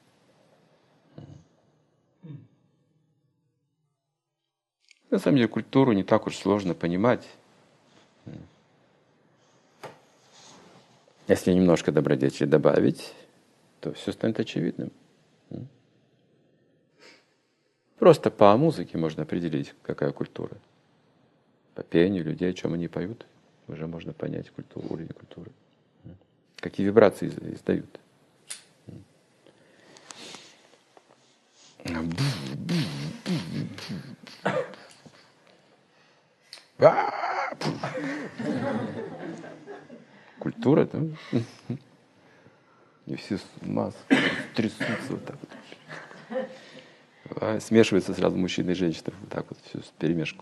Speaker 1: На самом деле культуру не так уж сложно понимать. Если немножко добродетели добавить, то все станет очевидным. Просто по музыке можно определить, какая культура. По пению людей, о чем они поют, уже можно понять культуру, уровень культуры. Какие вибрации издают. Культура, да? И все с ума трясутся вот так вот. Смешиваются сразу мужчины и женщины. Вот так вот все вперемешку.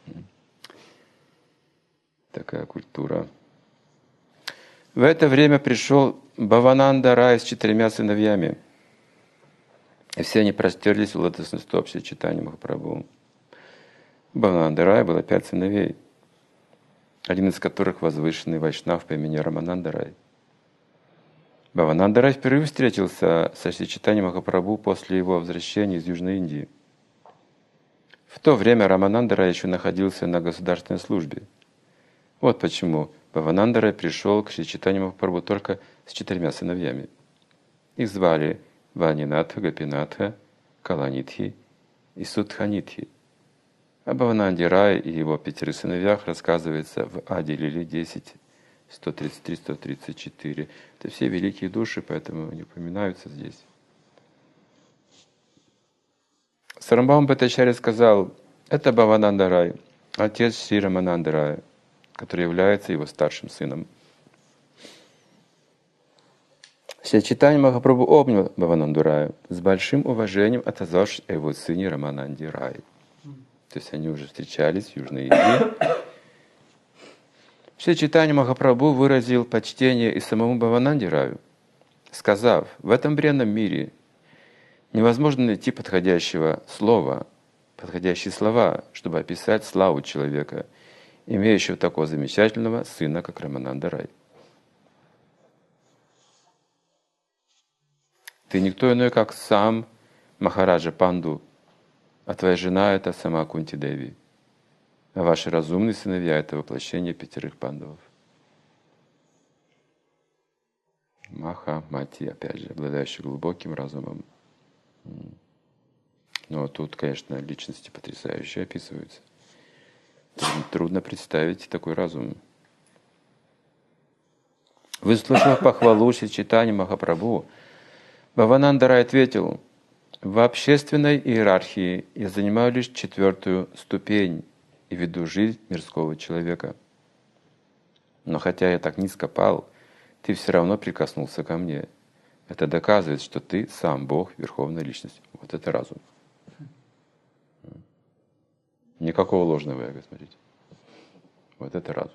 Speaker 1: Такая культура. В это время пришел Бхавананда Рай с 4 сыновьями. И все они простерлись в лотосной стоп Шри Чайтаньи Махапрабху. У Бхавананда Рая было 5 сыновей, один из которых возвышенный вайшнав по имени Рамананда Рай. Бхавананда Рай впервые встретился со Шри Чайтаньей Махапрабху после его возвращения из Южной Индии. В то время Рамананда Рай еще находился на государственной службе. Вот почему Бхавананда Рай пришел к Шри Чайтаньи Махапрабху только с 4 сыновьями. Их звали Ванинатха, Гапинатха, Каланитхи и Судханитхи. О Бхавананде Рае и его 5 сыновьях рассказывается в Ади Лиле 10, 133, 134. Это все великие души, поэтому они упоминаются здесь. Сарамбхава Бхаттачарья сказал, это Бхавананда Рай, отец Шри Рамананда Рая, который является его старшим сыном. Шри Чайтанья Махапрабху обнял Бхавананду Рая, с большим уважением отозвавшись о его сыне Рамананде Рае. То есть они уже встречались в Южной Индии. Шри Чайтанья Махапрабху выразил почтение и самому Бхавананде Раю, сказав, в этом бренном мире невозможно найти подходящие слова, чтобы описать славу человека, имеющего такого замечательного сына, как Рамананда Рай. Ты никто иной, как сам Махараджа Панду, а твоя жена — это сама Кунти Деви, а ваши разумные сыновья — это воплощение 5 пандавов. Махамати, опять же, обладающий глубоким разумом. Но тут, конечно, личности потрясающие описываются. Трудно представить такой разум. Выслушав похвалу Шри Чайтаньи Махапрабху, Бхавананда Рай ответил, в общественной иерархии я занимаю лишь 4-ю ступень и веду жизнь мирского человека. Но хотя я так низко пал, ты все равно прикоснулся ко мне. Это доказывает, что ты сам Бог, Верховная Личность. Вот это разум. Никакого ложного эго, смотрите. Вот это разум.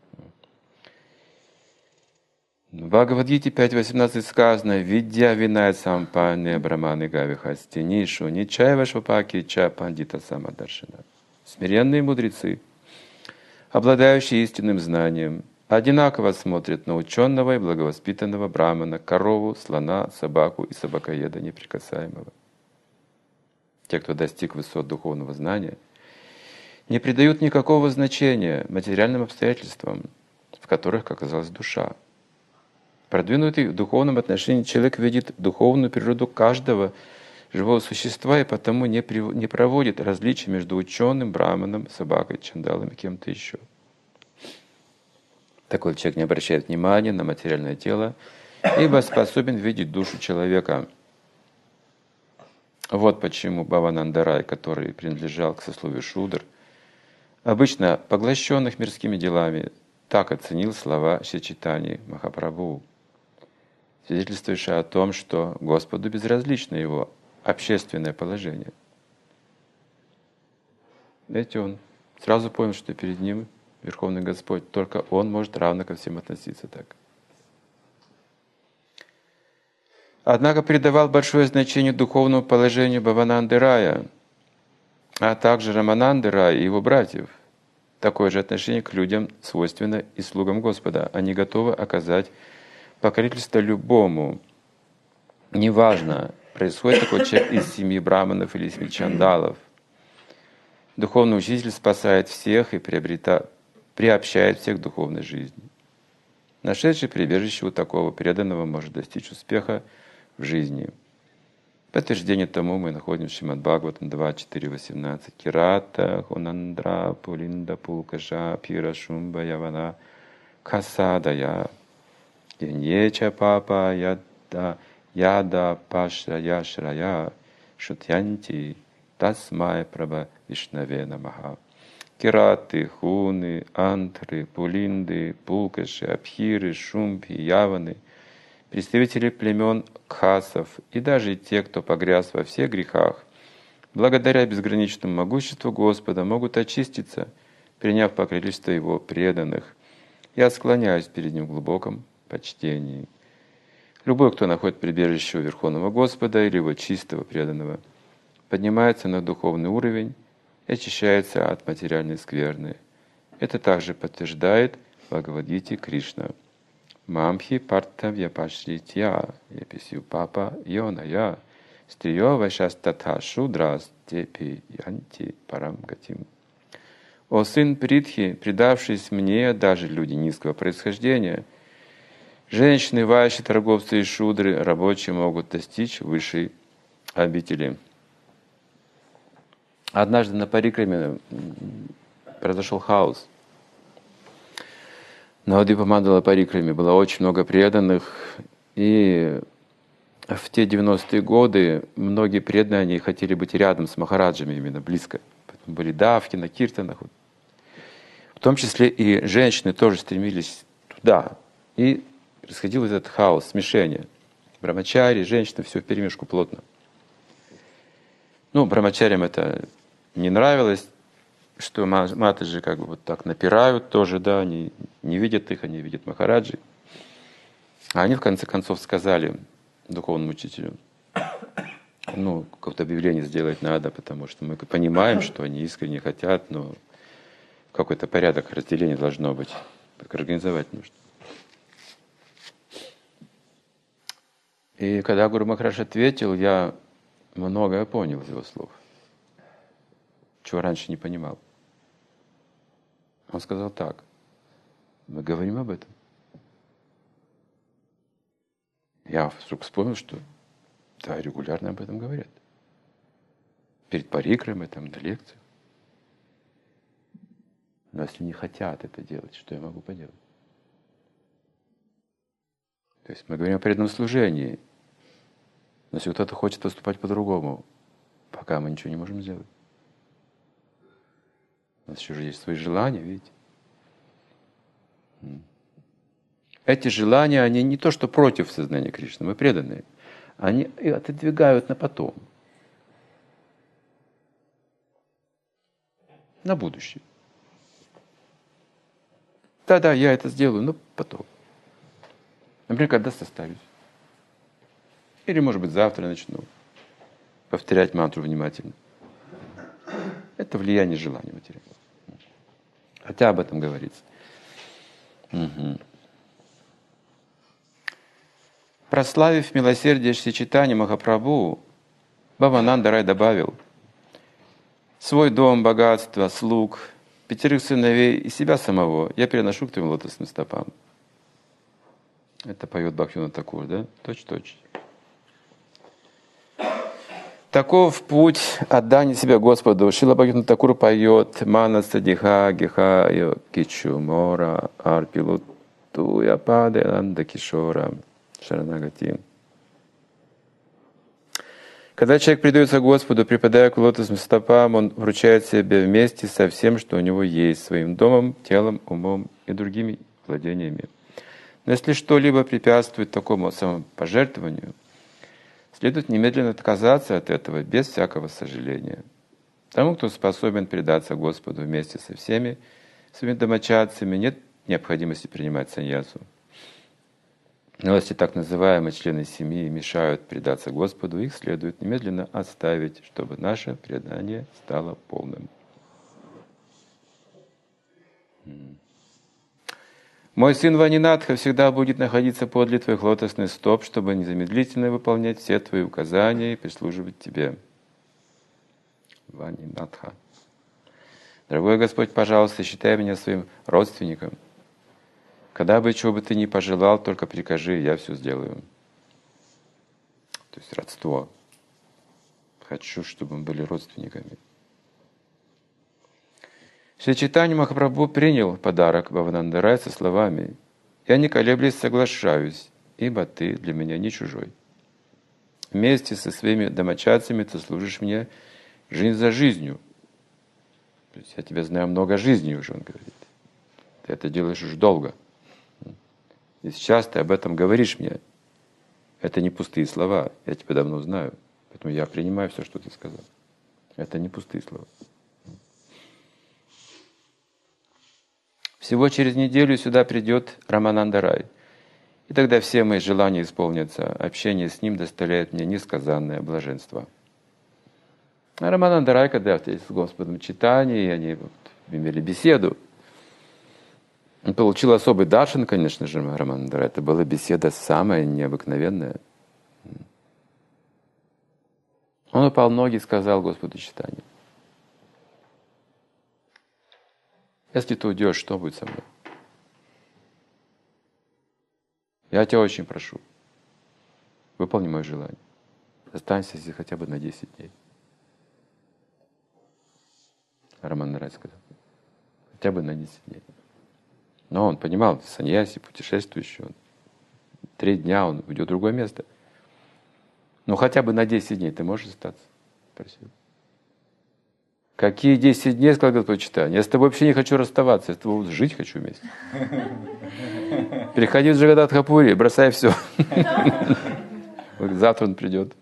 Speaker 1: В Бхагавад-гите 5.18 сказано «Видья винай сампанне браманы гавихасти нишу ничайва швапаки ча пандита самадаршина». Смиренные мудрецы, обладающие истинным знанием, одинаково смотрят на ученого и благовоспитанного брамана, корову, слона, собаку и собакоеда неприкасаемого. Те, кто достиг высот духовного знания, не придают никакого значения материальным обстоятельствам, в которых оказалась душа. Продвинутый в духовном отношении человек видит духовную природу каждого живого существа и потому не проводит различий между ученым, браманом, собакой, чандалом и кем-то еще. Такой человек не обращает внимания на материальное тело, ибо способен видеть душу человека. Вот почему Бхавананда Рай, который принадлежал к сословию шудр, обычно поглощенных мирскими делами, так оценил слова Шри Чайтаньи Махапрабху, свидетельствующие о том, что Господу безразлично его общественное положение. Знаете, он сразу понял, что перед ним Верховный Господь, только Он может равно ко всем относиться так. Однако придавал большое значение духовному положению Бхавананды Рая, а также Рамананды Рая и его братьев. Такое же отношение к людям свойственно и слугам Господа. Они готовы оказать покровительство любому. Неважно, происходит такой человек из семьи браманов или из семьи чандалов. Духовный учитель спасает всех и приобщает всех к духовной жизни. Нашедший прибежище у такого преданного может достичь успеха в жизни. Подтверждение тому мы находим в Шримад Бхагаватам 2.4.18. Кирата, Хунандра, Пулинда, Пулкаша, Пира, Шумба, Явана, Касадая, Яньеча, Папа, Яда, Пашрая, Шрая, Шутьянти, Тасмай, Праба, Вишнаве, Намаха. Кираты, Хуны, Антры, Пулинды, Пулкаши, Абхиры, Шумпи, Яваны, представители племен кхасов и даже те, кто погряз во всех грехах, благодаря безграничному могуществу Господа могут очиститься, приняв покровительство Его преданных. Я склоняюсь перед Ним в глубоком почтении. Любой, кто находит прибежище у Верховного Господа или Его чистого преданного, поднимается на духовный уровень и очищается от материальной скверны. Это также подтверждает Бхагавад-гите Кришна. Мамхи партавья пашритья, еписью папа йоная, стриё вайшастатха шудрас тепи янти парамгатим. О сын Притхи, предавшись мне, даже люди низкого происхождения, женщины, вайши, торговцы и шудры, рабочие могут достичь высшей обители. Однажды на парикраме произошел хаос. На Адипамандала парикраме было очень много преданных, и в те 90-е годы многие преданные они хотели быть рядом с махараджами, именно близко. Поэтому были давки на киртанах. В том числе и женщины тоже стремились туда. И происходил этот хаос, смешение. Брамачари, женщины, все вперемешку плотно. Ну, брамачарям это не нравилось, что матаджи как бы вот так напирают тоже, да, они не видят их, они видят махараджи. А они в конце концов сказали духовному учителю, ну, какое-то объявление сделать надо, потому что мы понимаем, что они искренне хотят, но какой-то порядок разделения должно быть, так организовать нужно. И когда Гуру Махарадж ответил, я многое понял из его слов, чего раньше не понимал. Он сказал так: мы говорим об этом. Я вдруг вспомнил, что да, регулярно об этом говорят. Перед парикрамой, там, на лекциях. Но если не хотят это делать, что я могу поделать? То есть мы говорим о преданном служении. Но если кто-то хочет поступать по-другому, пока мы ничего не можем сделать. У нас еще же есть свои желания, видите? Эти желания, они не то, что против сознания Кришны, мы преданные. Они отодвигают на потом. На будущее. Да, я это сделаю, но потом. Например, когда состарюсь. Или, может быть, завтра начну повторять мантру внимательно. Это влияние желания материального. Хотя об этом говорится. Угу. Прославив милосердие Шри Чайтаньи Махапрабху, Бхавананда Рай добавил: свой дом, богатство, слуг, 5 сыновей и себя самого я переношу к твоим лотосным стопам. Это поет Бхактивинода Тхакур, да? Точь-точь. Таков путь отдания себя Господу. Шрила Бхактивинода Тхакур поет «Манаса диха гиха йо кичу мора арпилу туя паде анда кишора шаранагати». Когда человек предается Господу, припадая к лотосным стопам, он вручает себя вместе со всем, что у него есть, своим домом, телом, умом и другими владениями. Но если что-либо препятствует такому самопожертвованию, следует немедленно отказаться от этого без всякого сожаления. Тому, кто способен предаться Господу вместе со всеми своими домочадцами, нет необходимости принимать саньясу. Но если так называемые члены семьи мешают предаться Господу, их следует немедленно оставить, чтобы наше предание стало полным. Мой сын Ванинатха всегда будет находиться подле твоих лотосных стоп, чтобы незамедлительно выполнять все твои указания и прислуживать тебе. Ванинатха. Дорогой Господь, пожалуйста, считай меня своим родственником. Когда бы чего бы ты ни пожелал, только прикажи, я все сделаю. То есть родство. Хочу, чтобы мы были родственниками. Шри Чайтанья Махапрабху принял подарок Бхавананда Рай со словами: «Я не колеблясь соглашаюсь, ибо ты для меня не чужой. Вместе со своими домочадцами ты служишь мне жизнь за жизнью». То есть я тебя знаю много жизней уже, он говорит. Ты это делаешь уже долго. И сейчас ты об этом говоришь мне. Это не пустые слова. Я тебя давно знаю. Поэтому я принимаю все, что ты сказал. Это не пустые слова. Всего через неделю сюда придет Рамананда Рай. И тогда все мои желания исполнятся. Общение с ним доставляет мне несказанное блаженство. А Рамананда Рай, когда с Господом Чайтаньей, они имели беседу, он получил особый даршан, конечно же, Рамананда Рай. Это была беседа самая необыкновенная. Он упал в ноги и сказал Господу Чайтанье: «Если ты уйдешь, что будет со мной? Я тебя очень прошу, выполни мое желание. Останься здесь хотя бы на 10 дней». Рамананда Рай сказал: «Хотя бы на 10 дней». Но он понимал, саньяси, путешествующий, он 3 дня он уйдет в другое место. Но хотя бы на 10 дней ты можешь остаться? Спросил. Какие 10 дней, сказал Господь Чайтанья? Я с тобой вообще не хочу расставаться, я с тобой жить хочу вместе. Приходи в Джагадатхапури, бросай все. Завтра он придет.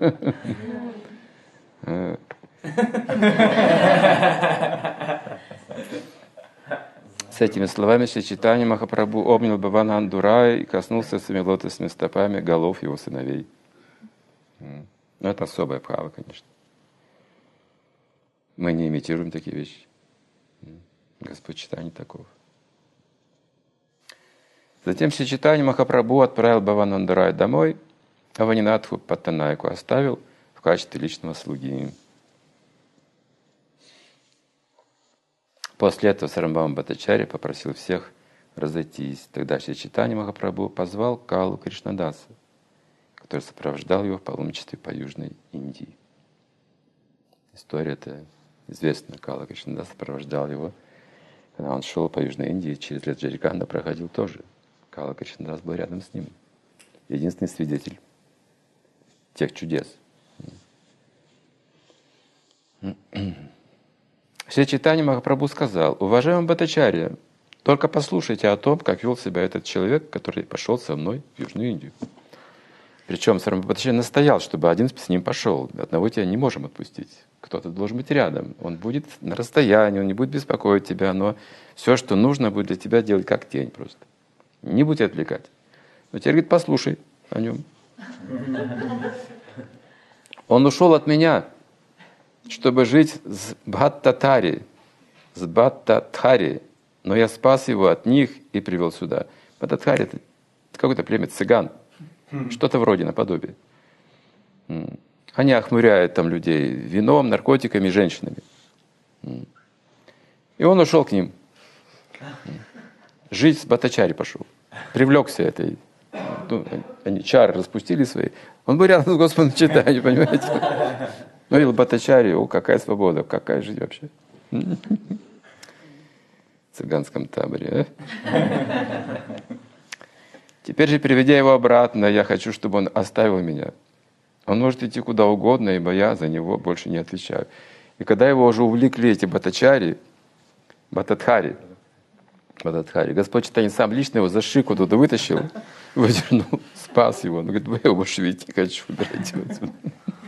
Speaker 1: С этими словами Шри Чайтанья Махапрабху обнял Бхавананду Рай и коснулся своими лотосными стопами голов его сыновей. Но это особое право, конечно. Мы не имитируем такие вещи. Господь Чайтанья таков. Затем Шри Чайтанья Махапрабху отправил Бхавананду Рай домой, а Ванинатху Паттанайку оставил в качестве личного слуги. После этого Сарамбхава Бхаттачарья попросил всех разойтись. Тогда Шри Чайтанья Махапрабху позвал Калу Кришнадаса, который сопровождал его в паломничестве по Южной Индии. История эта известна. Кала Кришнадас сопровождал его, когда он шел по Южной Индии, через лес Джариканда проходил тоже. Кала Кришнадас был рядом с ним. Единственный свидетель тех чудес. Шри Чайтанья Махапрабху сказал: «Уважаемый Бхаттачарья, только послушайте о том, как вел себя этот человек, который пошел со мной в Южную Индию». Причем Сарамбхава Бхаттачарья настоял, чтобы один с ним пошел. Одного тебя не можем отпустить. Кто-то должен быть рядом. Он будет на расстоянии, он не будет беспокоить тебя, но все, что нужно, будет для тебя делать как тень просто. Не будь отвлекать. Но теперь, говорит, послушай о нем. Он ушел от меня, чтобы жить с Бхаттатари, с Бхаттатхари, но я спас его от них и привел сюда. Бхаттатхари — это какое-то племя цыган, что-то вроде наподобие. Они охмуряют там людей вином, наркотиками, женщинами. И он ушел к ним. Жить с Бхаттачари пошел. Привлекся этой. Они чары распустили свои. Он был рядом с Господом Чайтаньей, понимаете? Говорил Бхаттачари: о, какая свобода, какая жизнь вообще. В цыганском таборе. Теперь же, приведя его обратно, я хочу, чтобы он оставил меня. Он может идти куда угодно, ибо я за него больше не отвечаю. И когда его уже увлекли эти Бхаттачари, Бхаттадхари, Господь Чайтанья сам лично его за шику туда вытащил, выдернул, спас его. Он говорит: я его больше видеть не хочу, убирайте его отсюда.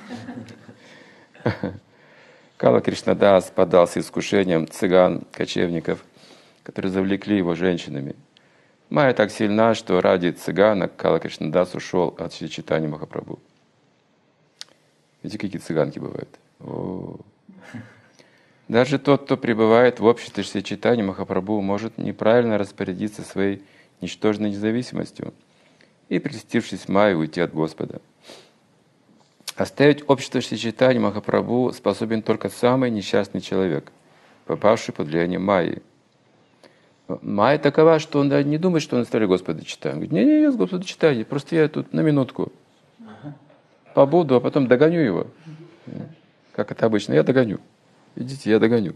Speaker 1: Кала Кришнадас поддался искушениям цыган, кочевников, которые завлекли его женщинами. Майя так сильна, что ради цыганок Кала Кришнадас ушел от Шри Чайтаньи Махапрабху. Видите, какие цыганки бывают? О-о-о. Даже тот, кто пребывает в обществе Шри Чайтаньи Махапрабху, может неправильно распорядиться своей ничтожной независимостью и, прельстившись Майей, уйти от Господа. Оставить общество Шри Чайтаньи Махапрабху способен только самый несчастный человек, попавший под влияние Майи. Майя такова, что он не думает, что он оставляет Господа Чайтаньи. Он говорит: не, я с Господа Чайтаньи, просто я тут на минутку побуду, а потом догоню его. Как это обычно, я догоню. Идите, я догоню.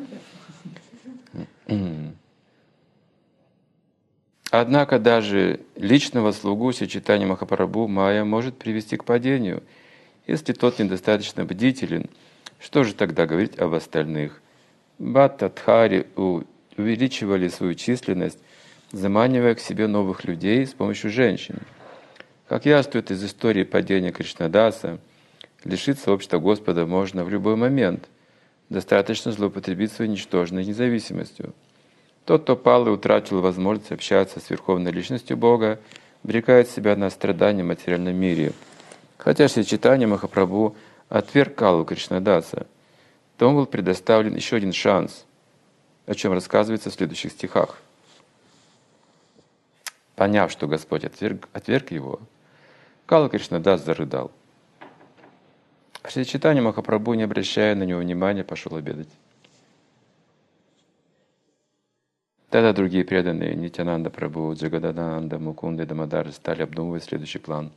Speaker 1: Однако даже личного слугу Шри Чайтаньи Махапрабху Майя может привести к падению, если тот недостаточно бдителен. Что же тогда говорить об остальных? Бхаттадхари увеличивали свою численность, заманивая к себе новых людей с помощью женщин. Как явствует из истории падения Кришнадаса, лишиться общества Господа можно в любой момент. Достаточно злоупотребить своей ничтожной независимостью. Тот, кто пал и утратил возможность общаться с Верховной Личностью Бога, обрекает себя на страдания в материальном мире. Хотя Шри Чайтанья Махапрабху отверг Калу Кришнадаса, то он был предоставлен еще один шанс, о чем рассказывается в следующих стихах. Поняв, что Господь отверг его, Кала Кришнадас зарыдал. Шри Чайтанья Махапрабху, не обращая на него внимания, пошел обедать. Тогда другие преданные Нитьянанда Прабху, Джагадананда, Мукунда и Дамодар стали обдумывать следующий план.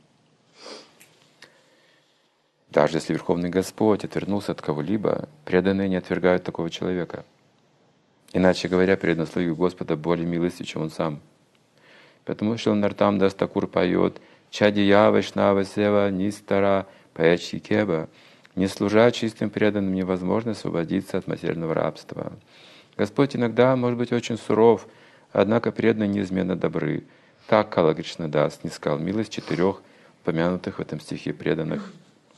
Speaker 1: Даже если Верховный Господь отвернулся от кого-либо, преданные не отвергают такого человека. Иначе говоря, преданные слуги Господа более милостивы, чем Он сам. Поэтому Шрила Нароттам Дас Такур поет: «Чадия Вайшнава Сева Нистара Паячи Кеба». Не служа чистым преданным, невозможно освободиться от материального рабства. Господь иногда может быть очень суров, однако преданные неизменно добры. Так Кала Кришнадас снискал милость 4 упомянутых в этом стихе преданных.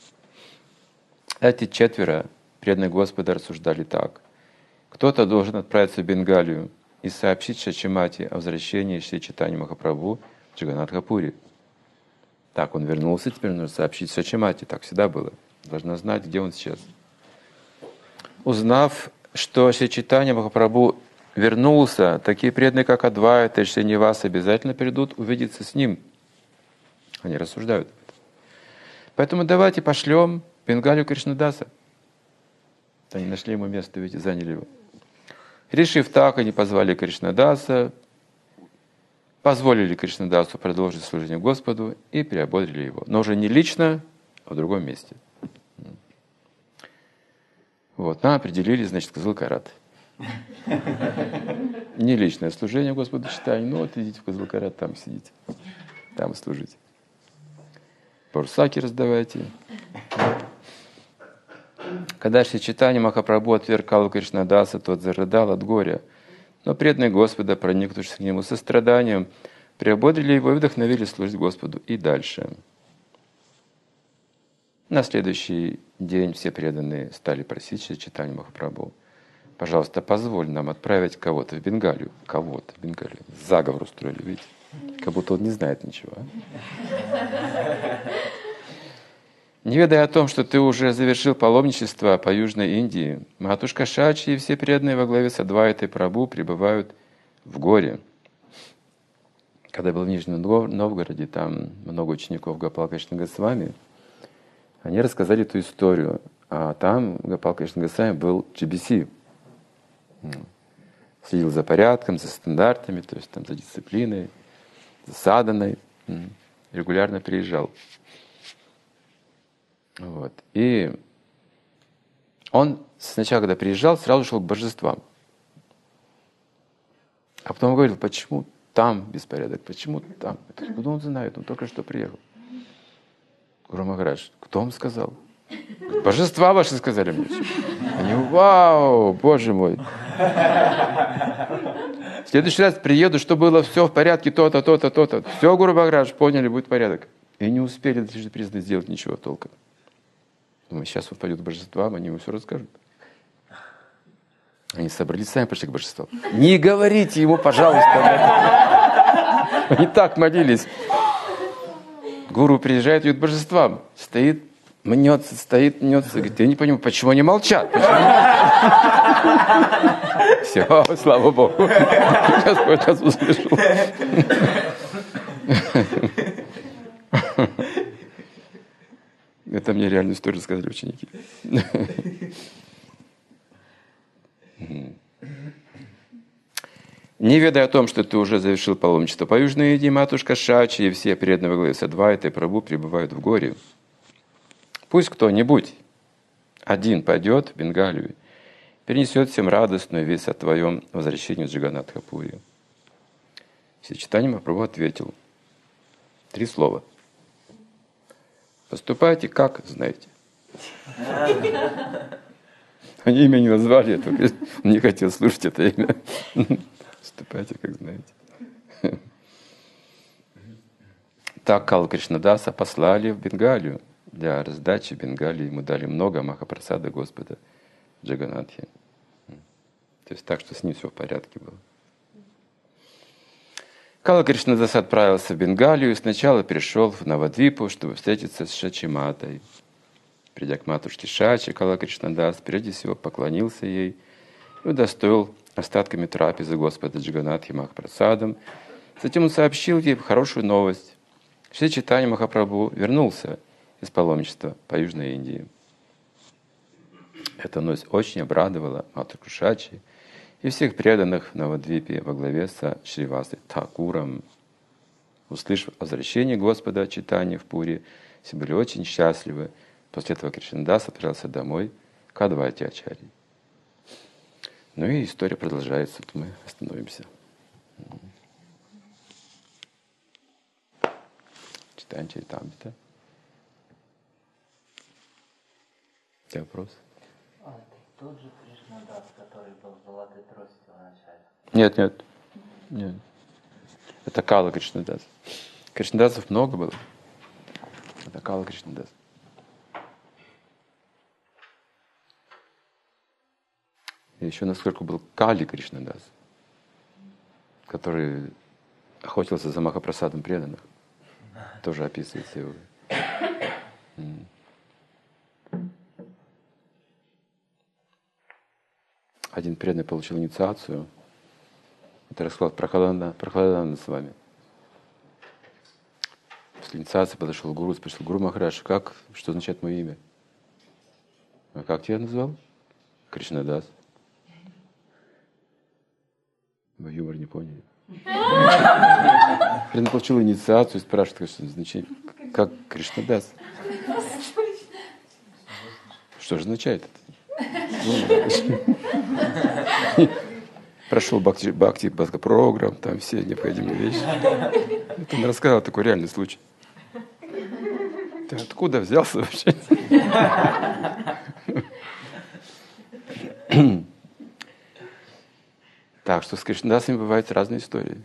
Speaker 1: Эти 4 преданных Господа рассуждали так. Кто-то должен отправиться в Бенгалию и сообщить Шачимати о возвращении Шри Чайтаньи Махапрабху в Джаганнатхапури. Так, он вернулся, теперь нужно сообщить Шачимати. Так всегда было. Должна знать, где он сейчас. Узнав, что Шри Чайтанья Махапрабху вернулся, такие преданные, как Адвайта и Шриниваса, обязательно придут увидеться с ним. Они рассуждают. Поэтому давайте пошлем в Бенгалию Кришнадаса. Они нашли ему место, ведь заняли его. Решив так, они позвали Кришнадаса, позволили Кришнадасу продолжить служение Господу и приободрили его. Но уже не лично, а в другом месте. Вот, нам определили, значит, Кызыл-Карат. Не личное служение Господу Чайтаньи, но вот идите в Кызыл-Карат, там сидите, там служите. Парусаки раздавайте. Когда Шри Чайтанья Махапрабху отверг Калу Кришнадаса, тот зарыдал от горя. Но преданные Господа, проникнувшись к нему состраданием, приободрили его и вдохновили служить Господу и дальше. На следующий день все преданные стали просить Шри Чайтанью Махапрабху: пожалуйста, позволь нам отправить кого-то в Бенгалию. Кого-то в Бенгалию. Заговор устроили, видите? Как будто он не знает ничего. Не ведая о том, что ты уже завершил паломничество по Южной Индии, матушка Шачи и все преданные во главе с Адвайтой Прабху пребывают в горе. Когда я был в Нижнем Новгороде, там много учеников Гопала Кришны Госвами, они рассказали эту историю. А там Гопал Кришна Госвами был GBC, Следил за порядком, за стандартами, то есть там за дисциплиной, за саданой. Регулярно приезжал. Вот. И он сначала, когда приезжал, сразу шел к божествам. А потом говорил, почему там беспорядок, почему там? Откуда он знает? Он только что приехал. Гуру Махарадж, кто вам сказал? Божества ваши сказали мне. Они, вау, Боже мой. В следующий раз приеду, что было все в порядке, то-то, то-то, то-то. Все, Гуру Махарадж, поняли, будет порядок. И не успели даже признать сделать ничего толком. Думаю, сейчас он пойдет к божествам, они ему все расскажут. Они собрались, сами пошли к божествам. Не говорите ему, пожалуйста. Они так молились. Гуру приезжает, идет к божествам. Стоит, мнется. Говорит, я не понимаю, почему они молчат? Все, слава Богу. Сейчас услышу. Это мне реальную историю рассказали ученики. Не ведая о том, что ты уже завершил паломничество по Южной Индии, матушка Шачи и все преданные во главе с Адвайтой Прабху пребывают в горе. Пусть кто-нибудь один пойдет в Бенгалию, перенесет всем радостную весть о твоем возвращении в Джаганнатха-пури. Чайтанья Махапрабху ответил 3 слова. Поступайте, как знаете. Они имя не назвали, я только не хотел слушать это имя. Поступайте, как знаете. Так Кала Кришнадаса послали в Бенгалию. Для раздачи в Бенгалии ему дали много Махапрасада Господа Джаганнатхи. То есть так, что с ним все в порядке было. Кала Кришнадаса отправился в Бенгалию и сначала пришел в Навадвипу, чтобы встретиться с Шачиматой. Придя к матушке Шачи, Кала Кришнадас прежде всего поклонился ей и удостоил остатками трапезы Господа Джаганнатхи Махапрасадом. Затем он сообщил ей хорошую новость. Шри Чайтанья Махапрабху вернулся из паломничества по Южной Индии. Эта новость очень обрадовала матушку Шачи и всех преданных в Навадвипе во главе со Шривасой Тхакуром. Услышав о возвращении Господа Чайтаньи в Пури, все были очень счастливы. После этого Кришнадас отправился домой к Адвайте Ачарьи. Ну и история продолжается. Тут мы остановимся. Читаем Чайтамрита. У тебя вопрос?
Speaker 3: Это тот же Кришнадас, который был в золотой трости в начале?
Speaker 1: Нет. Это Кала Кришнадас. Кришнадасов много было. Это Кала Кришнадас. И еще насколько был Кали Кришнадас, который охотился за Махапрасадом преданных. Тоже описывается его. Один преданный получил инициацию. Это рассказал Прахладананда с вами. После инициации подошел к гуру и спросил: Гуру Махарадж, что означает мое имя? А как тебя назвал? Кришнадас. Вы юмор не поняли. Преданный получил инициацию и спрашивает, что значит, как Кришнадас. Что же означает это? Прошел Бхакти программ, там все необходимые вещи. Это он рассказал такой реальный случай. Ты откуда взялся вообще? Так что с Кришнадасами бывают разные истории.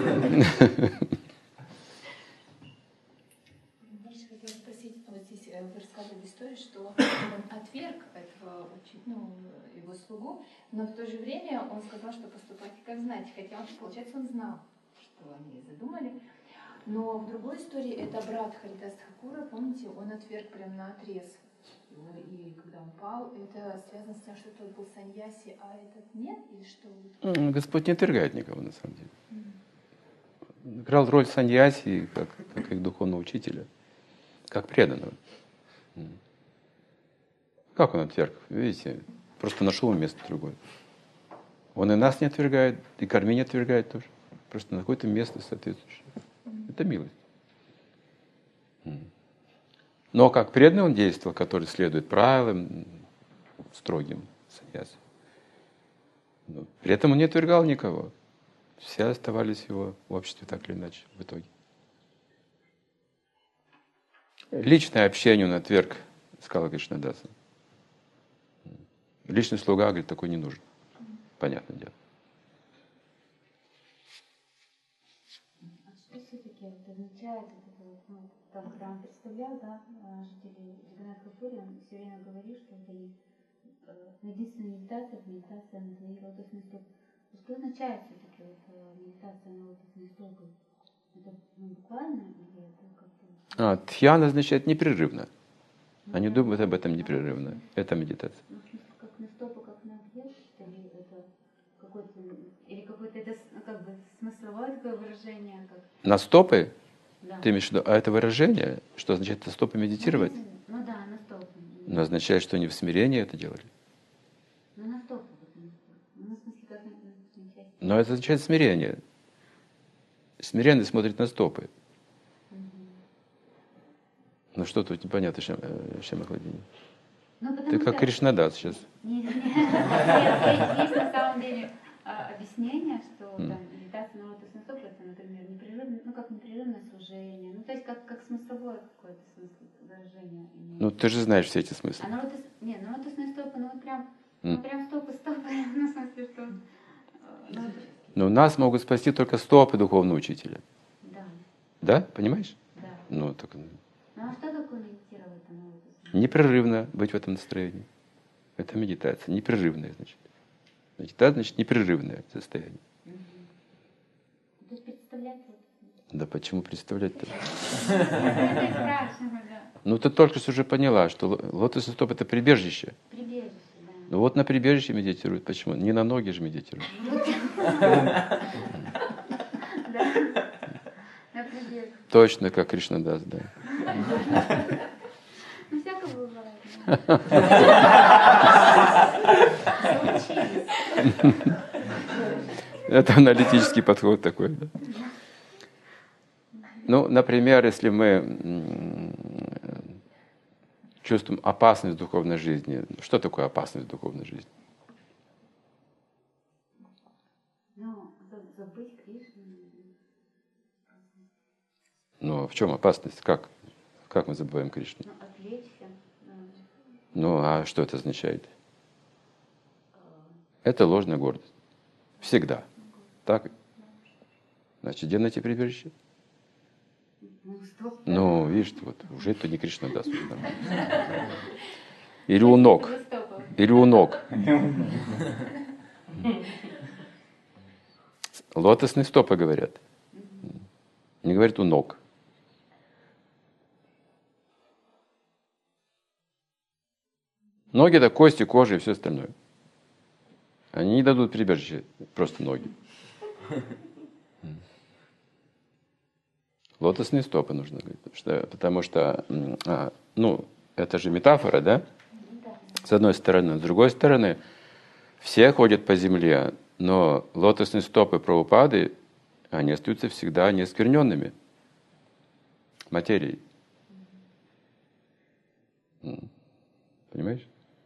Speaker 4: Дальше хотела спросить, вот здесь вы рассказывали историю, что он отверг этого его слугу, но в то же время он сказал, что поступайте как знаете, хотя получается он знал, что они задумали. Но в другой истории это брат Харидас Тхакура, помните, он отверг прям наотрез. И когда он пал, это связано с тем, что тот был саньяси, а этот нет? Или что?
Speaker 1: Господь не отвергает никого, на самом деле. Играл роль саньяси, как их духовного учителя, как преданного. Как он отверг? Видите, просто нашел место другое. Он и нас не отвергает, и Карми не отвергает тоже. Просто на какое-то место соответствующее. Это милость. Но как преданный он действовал, который следует правилам строгим саньяси. При этом он не отвергал никого. Все оставались в его обществе так или иначе в итоге. Личное общение он отверг, сказал Кришнадаса. Личный слуга, говорит, такой не нужен. Понятное дело.
Speaker 5: А что все-таки это означает, там, когда он представлял, да, жителей Джаганнатхапури, он все время говорил, что это единственная медитация, это медитация на твои лотосные стопы. Что означает все-таки медитация на лотосные стопы? Это буквально или это как-то...
Speaker 1: Тхьяна означает непрерывно. Они думают об этом непрерывно. Это медитация.
Speaker 5: Ну, в смысле, как на стопы, как на объект, или это какое-то это как бы смысловое такое выражение? Как...
Speaker 1: На стопы?
Speaker 5: Да.
Speaker 1: Ты имеешь в виду, а это выражение, что означает на стопы медитировать?
Speaker 5: Ну да, на стопы.
Speaker 1: Но означает, что они в смирении это делали.
Speaker 5: Ну на стопы. Ну, в смысле, как на части.
Speaker 1: Но это означает смирение. Смиренный смотрит на стопы. Ну что тут непонятно, Шьяма Хладини?
Speaker 5: Ну,
Speaker 1: Ты как Кришнадас сейчас.
Speaker 5: Нет, есть на самом деле объяснение, что там медитация на лотосной стопе, это, например, непрерывное, ну как непрерывное служение, ну то есть как смысловое какое-то выражение.
Speaker 1: Ну ты же знаешь все эти смыслы.
Speaker 5: А на лотосные стопы, ну прям стопы, ну в смысле, что...
Speaker 1: Но нас могут спасти только стопы духовного учителя.
Speaker 5: Да.
Speaker 1: Да? Понимаешь?
Speaker 5: Да.
Speaker 1: Ну, так...
Speaker 5: Ну а что такое медитировать на лотосной?
Speaker 1: Непрерывно быть в этом настроении. Это медитация. Непрерывная, значит. Медитация, значит, непрерывное состояние.
Speaker 5: То есть представлять
Speaker 1: Да почему представлять-то?
Speaker 5: это страшно, да.
Speaker 1: Ну, ты только что уже поняла, что лотосный стоп — это прибежище.
Speaker 5: Прибежище, да.
Speaker 1: Ну вот на прибежище медитируют. Почему? Не на ноги же медитируют.
Speaker 5: На прибежище.
Speaker 1: Точно как Кришнадас, да.
Speaker 5: Ну, всякое бывает. Научились.
Speaker 1: Это аналитический подход такой, да. Ну, например, если мы чувствуем опасность в духовной жизни. Что такое опасность в духовной жизни?
Speaker 5: Ну, забыть Кришну.
Speaker 1: Ну, в чем опасность? Как мы забываем Кришну?
Speaker 5: Ну, отвлечься.
Speaker 1: Ну, а что это означает? Это ложная гордость. Всегда. Так? Значит, где найти прибежище?
Speaker 5: Ну, стоп.
Speaker 1: Ну, видишь, вот уже это не Кришна даст. Или у ног. Или у ног. Лотосные стопы говорят. Не говорят у ног. Ноги — это кости, кожа и все остальное. Они не дадут прибежище, просто ноги. Лотосные стопы нужно говорить, потому что, ну, это же метафора, да? С одной стороны. С другой стороны, все ходят по земле, но лотосные стопы Прабхупады, они остаются всегда неоскверненными материей. Понимаешь?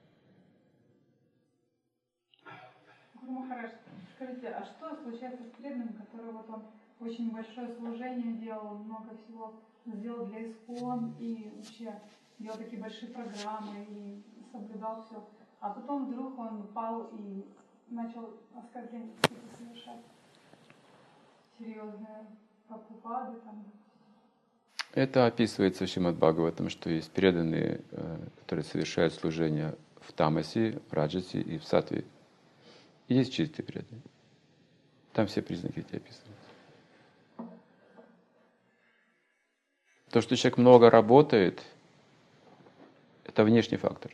Speaker 6: Гуру Махарадж, скажите, а что случается с преданным, который вот он очень большое служение делал, много всего сделал для ИСККОН и вообще делал такие большие программы и соблюдал все, а потом вдруг он упал и начал оскорбления какие-то совершать серьезные, Прабхупады там. Это
Speaker 1: описывается в Шримад Бхагаватам, что есть преданные, которые совершают служение в тамасе, в раджасе и в саттве. И есть чистые преданные. Там все признаки эти описываются. То, что человек много работает, это внешний фактор.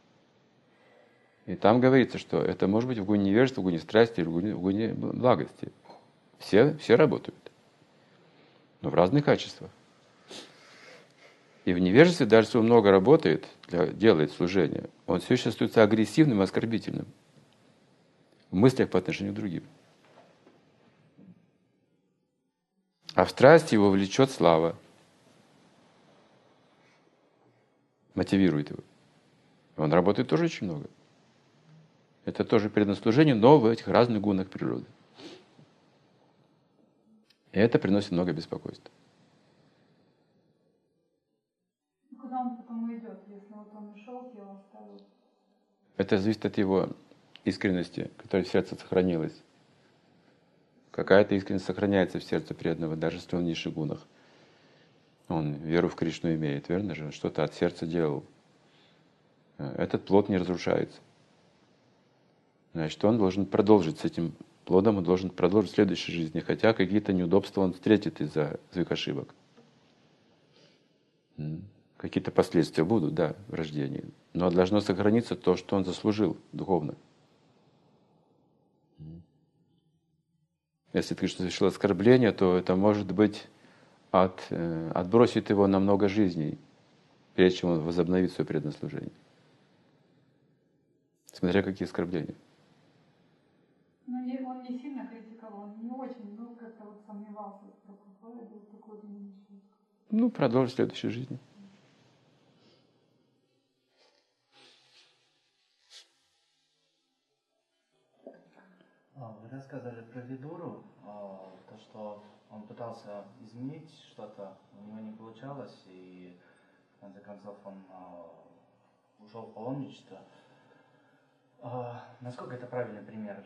Speaker 1: И там говорится, что это может быть в гуне невежества, в гуне страсти, в гуне благости. Все работают, но в разных качествах. И в невежестве, даже если он много работает, делает служение, он все еще остается агрессивным и оскорбительным. в мыслях по отношению к другим. А в страсти его влечет слава, мотивирует его. Он работает тоже очень много. Это тоже преданное служение, но в этих разных гунах природы. И это приносит много беспокойства.
Speaker 6: Куда он потом идет, если вот он ушел, тело оставил?
Speaker 1: Это зависит от его искренности, которая в сердце сохранилась. Какая-то искренность сохраняется в сердце преданного, даже если он в низших гунах. Он веру в Кришну имеет, верно же? Он что-то от сердца делал. Этот плод не разрушается. Значит, он должен продолжить с этим плодом, он должен продолжить в следующей жизни, хотя какие-то неудобства он встретит из-за своих ошибок. Какие-то последствия будут, да, в рождении. Но должно сохраниться то, что он заслужил духовно. Если ты совершил оскорбление, то это может быть отбросит его на много жизней, прежде чем он возобновит свое преданное служение. Смотря какие оскорбления.
Speaker 6: Ну, он не сильно критиковал, он не очень, ну, как-то вот сомневался, что такое был такой человек.
Speaker 1: Ну, продолжить в следующей жизни.
Speaker 3: Вы рассказывали про Видуру, то, что он пытался изменить что-то, у него не получалось, и в конце концов он ушел в паломничество. Насколько это правильный пример?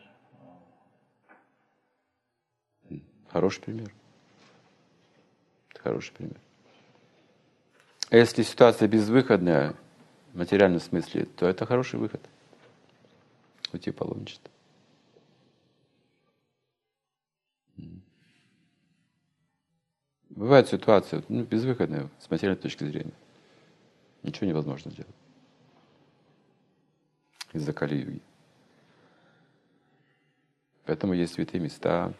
Speaker 1: Хороший пример. Это хороший пример. А если ситуация безвыходная в материальном смысле, то это хороший выход. Уйти в паломничество. Бывает ситуация безвыходная с материальной точки зрения. Ничего невозможно сделать. Из-за Кали-юги. Поэтому есть святые места.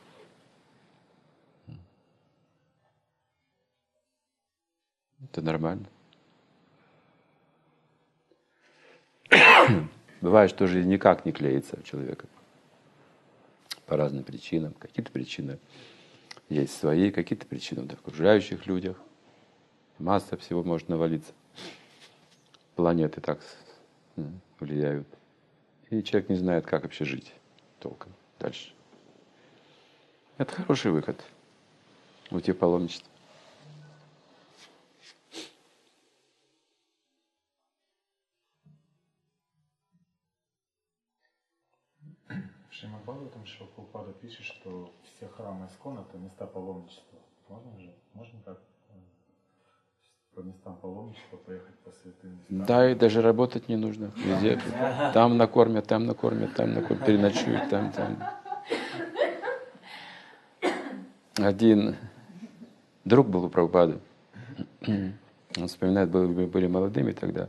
Speaker 1: Это нормально. Бывает, что жизнь никак не клеится у человека. По разным причинам. Какие-то причины есть свои, какие-то причины в окружающих людях. Масса всего может навалиться. Планеты так влияют. И человек не знает, как вообще жить толком дальше. Это хороший выход. Уйти в паломничество.
Speaker 7: В Шримад Бхагаватам Шрила Прабхупада пишет, что все храмы Искон — это места паломничества. Можно так по местам паломничества поехать по святым местам?
Speaker 1: Да, и даже работать не нужно. Везде. Там накормят, там накормят, там накормят, переночуют, там. Один друг был у Прабхупады. Он вспоминает, были молодыми тогда.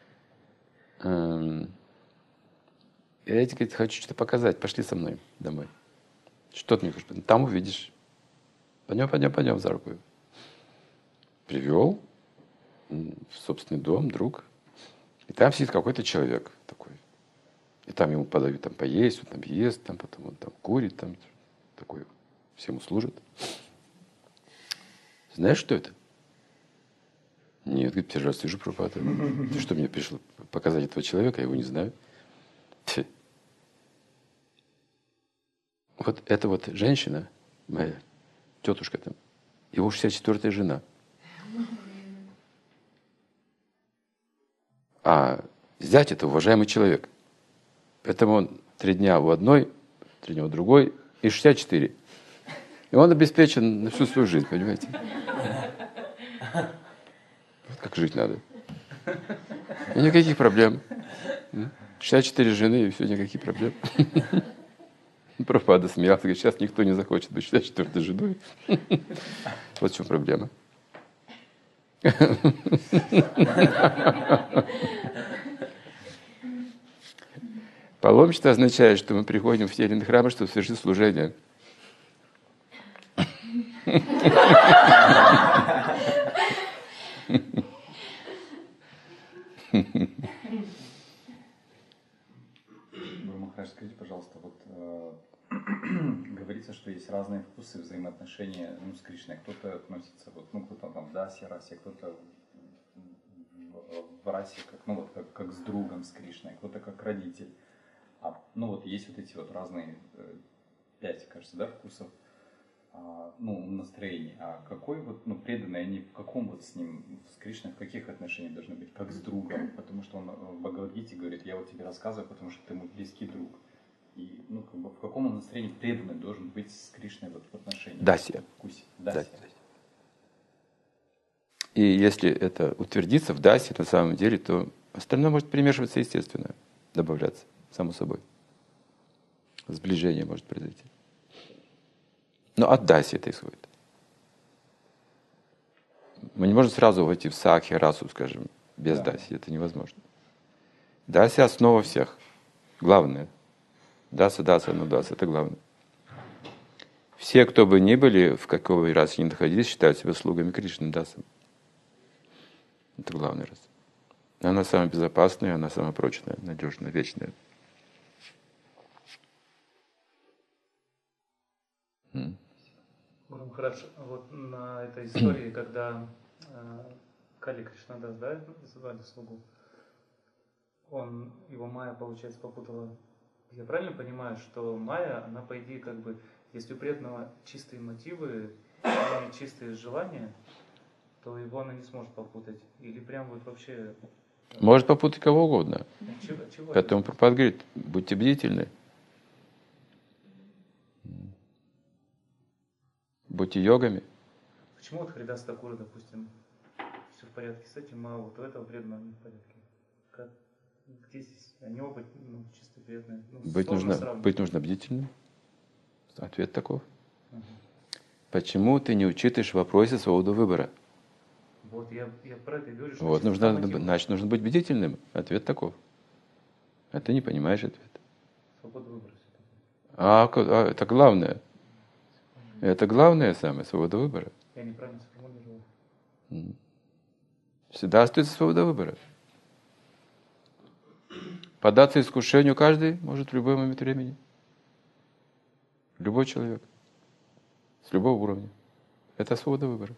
Speaker 1: И я говорит, хочу что-то показать, пошли со мной домой. Что ты мне хочешь? Там увидишь. Пойдем за руку. Привел в собственный дом, друг. И там сидит какой-то человек такой. И там ему подают там поесть, он там ест, там потом он там курит, там такой, всему служит. Знаешь, что это? Нет, говорит, первый раз вижу Прабхупада. Ты что, мне пришел показать этого человека, я его не знаю. Вот эта вот женщина, моя тетушка там, его 64-я жена. А зять — это уважаемый человек. Поэтому он 3 дня у одной, 3 дня у другой, и 64. И он обеспечен на всю свою жизнь, понимаете? Вот как жить надо. И никаких проблем. 64 жены, и все, никаких проблем. Прабхупада смеялся, говорит, сейчас никто не захочет быть 64-й женой. Вот в чем проблема. Паломничество означает, что мы приходим в те или иные храмы, чтобы совершить служение.
Speaker 7: Махарадж, скажите, пожалуйста, вот
Speaker 8: вкусы, взаимоотношения, ну, с Кришной. Кто-то относится, вот, ну, кто-то там в дасе, расе, кто-то в расе, как, ну, вот, как с другом, с Кришной, кто-то как родитель. Ну, вот есть вот эти вот разные, 5, кажется, да, вкусов, ну, настроений. А какой вот, ну, преданный, они в каком вот с ним, с Кришной, в каких отношениях должны быть, как с другом? Потому что он в Бхагавад-гите говорит, я вот тебе рассказываю, потому что ты мой близкий друг. И, ну, как бы, в каком он настроении преданный должен быть с Кришной вот в отношениях?
Speaker 1: Дасия.
Speaker 8: Вкусе. Дасия.
Speaker 1: И если это утвердится в дасе на самом деле, то остальное может примешиваться естественно, добавляться, само собой. Сближение может произойти. Но от даси это исходит. Мы не можем сразу войти в сакхи, расу, скажем, без даси. Это невозможно. Даси — основа всех. Главное. Даса, ну даса — это главное. Все, кто бы ни были, в какой расе ни находились, считают себя слугами Кришны, дасом. Это главный раз. Она самая безопасная, она самая прочная, надежная, вечная.
Speaker 3: Гуру Махарадж, вот на этой истории, когда Кали Кришнадас, да, звали слугу, его Майя, получается, попутала. Я правильно понимаю, что Майя, она, по идее, как бы, если у преданного чистые мотивы и чистые желания, то его она не сможет попутать? Или прям вот вообще...
Speaker 1: Может попутать кого угодно.
Speaker 3: Чего
Speaker 1: Поэтому Прабхупада говорит, будьте бдительны. Будьте йогами.
Speaker 3: Почему вот Харидас Такура, допустим, все в порядке с этим, а вот у этого преданного не в порядке? Где здесь? Они оба чисто преданные.
Speaker 1: Быть нужно бдительным. Ответ таков. Почему ты не учитываь в вопросе свободу выбора?
Speaker 3: Вот, я про это и говорю, что
Speaker 1: Вот, значит, нужно быть бдительным. Ответ таков. А ты не понимаешь ответ.
Speaker 3: Свобода выбора.
Speaker 1: Это главное. Это главное самое, свобода выбора.
Speaker 3: Я неправильно сформулировал.
Speaker 1: Всегда остается свобода выбора. Поддаться искушению каждый может в любой момент времени. Любой человек. С любого уровня. Это свобода выбора.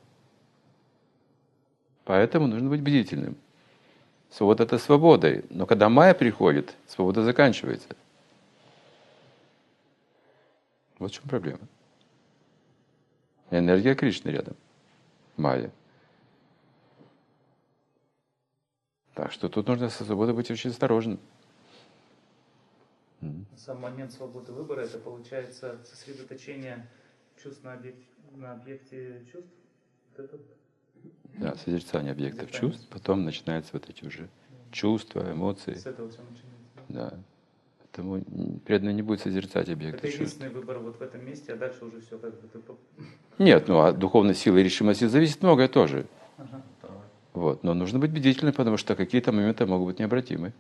Speaker 1: Поэтому нужно быть бдительным. Свобода — это свобода. Но когда майя приходит, свобода заканчивается. Вот в чем проблема. Энергия Кришны рядом. Майя. Так что тут нужно со свободой быть очень осторожным.
Speaker 3: Сам момент свободы выбора — это получается сосредоточение чувств на объекте чувств? Вот это?
Speaker 1: Да, созерцание объектов чувств, потом начинаются вот эти уже чувства, эмоции.
Speaker 3: С этого все начинается.
Speaker 1: Да. Поэтому преданный не будет созерцать объекты
Speaker 3: это
Speaker 1: чувств. Это
Speaker 3: единственный выбор вот в этом месте, а дальше уже все как бы ты...
Speaker 1: Нет, от духовной силы и решимости зависит многое тоже. Вот. Но нужно быть бдительным, потому что какие-то моменты могут быть необратимы.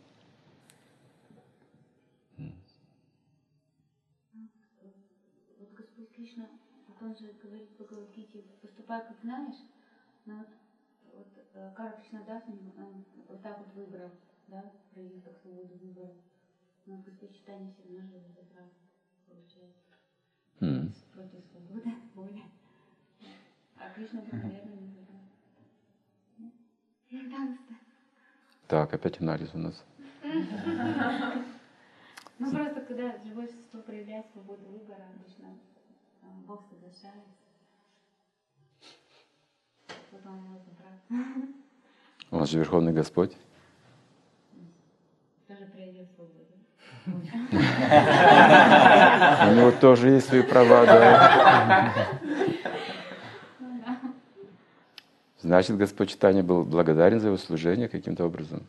Speaker 5: Вот Господь Кришна, он же говорит в Бхагавад-гите, поступай как знаешь, но вот Кара Кришнадас, он вот так вот выбрал, да, проявил так свободу выбора. Но Господь Чайтанья все равно же забрал, получается. Против свободы воли. А Кришна был, наверное, не забрал.
Speaker 1: Так, опять анализ у нас.
Speaker 5: Ну просто когда живое существо проявляет свободу выбора, обычно Бог соглашается. Потом его забрать.
Speaker 1: У нас же Верховный Господь.
Speaker 5: Тоже проявил свободу.
Speaker 1: У него тоже есть свои права, да. Значит, Господь Чайтанья был благодарен за его служение каким-то образом.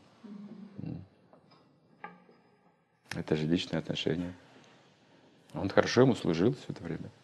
Speaker 1: Это же личные отношения. Он хорошо ему служил все это время.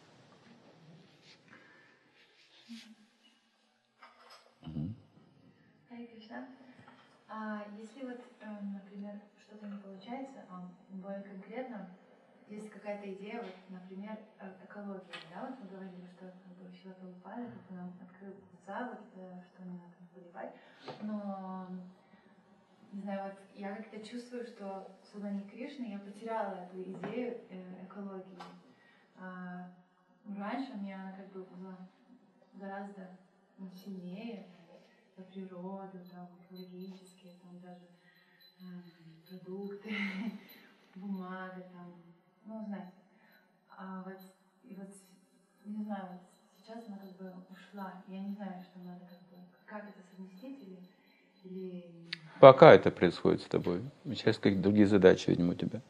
Speaker 4: Харе Кришна. Если вот, например, что-то не получается, более конкретно, есть какая-то идея, вот, например, экология, да, вот мы говорили, что Шрила Прабхупада нам открыл глаза, вот, что не надо поливать, но, не знаю, вот я как-то чувствую, что в сознании Кришны я потеряла эту идею экологии. раньше у меня она как бы была гораздо сильнее, про природу, там, экологические, там даже продукты, бумага, там, ну, знаете. А вот, и вот, не знаю, вот сейчас она как бы ушла. Я не знаю, что надо как бы, как это совместить или...
Speaker 1: Пока это происходит с тобой. Сейчас какие-то другие задачи, видимо, у тебя.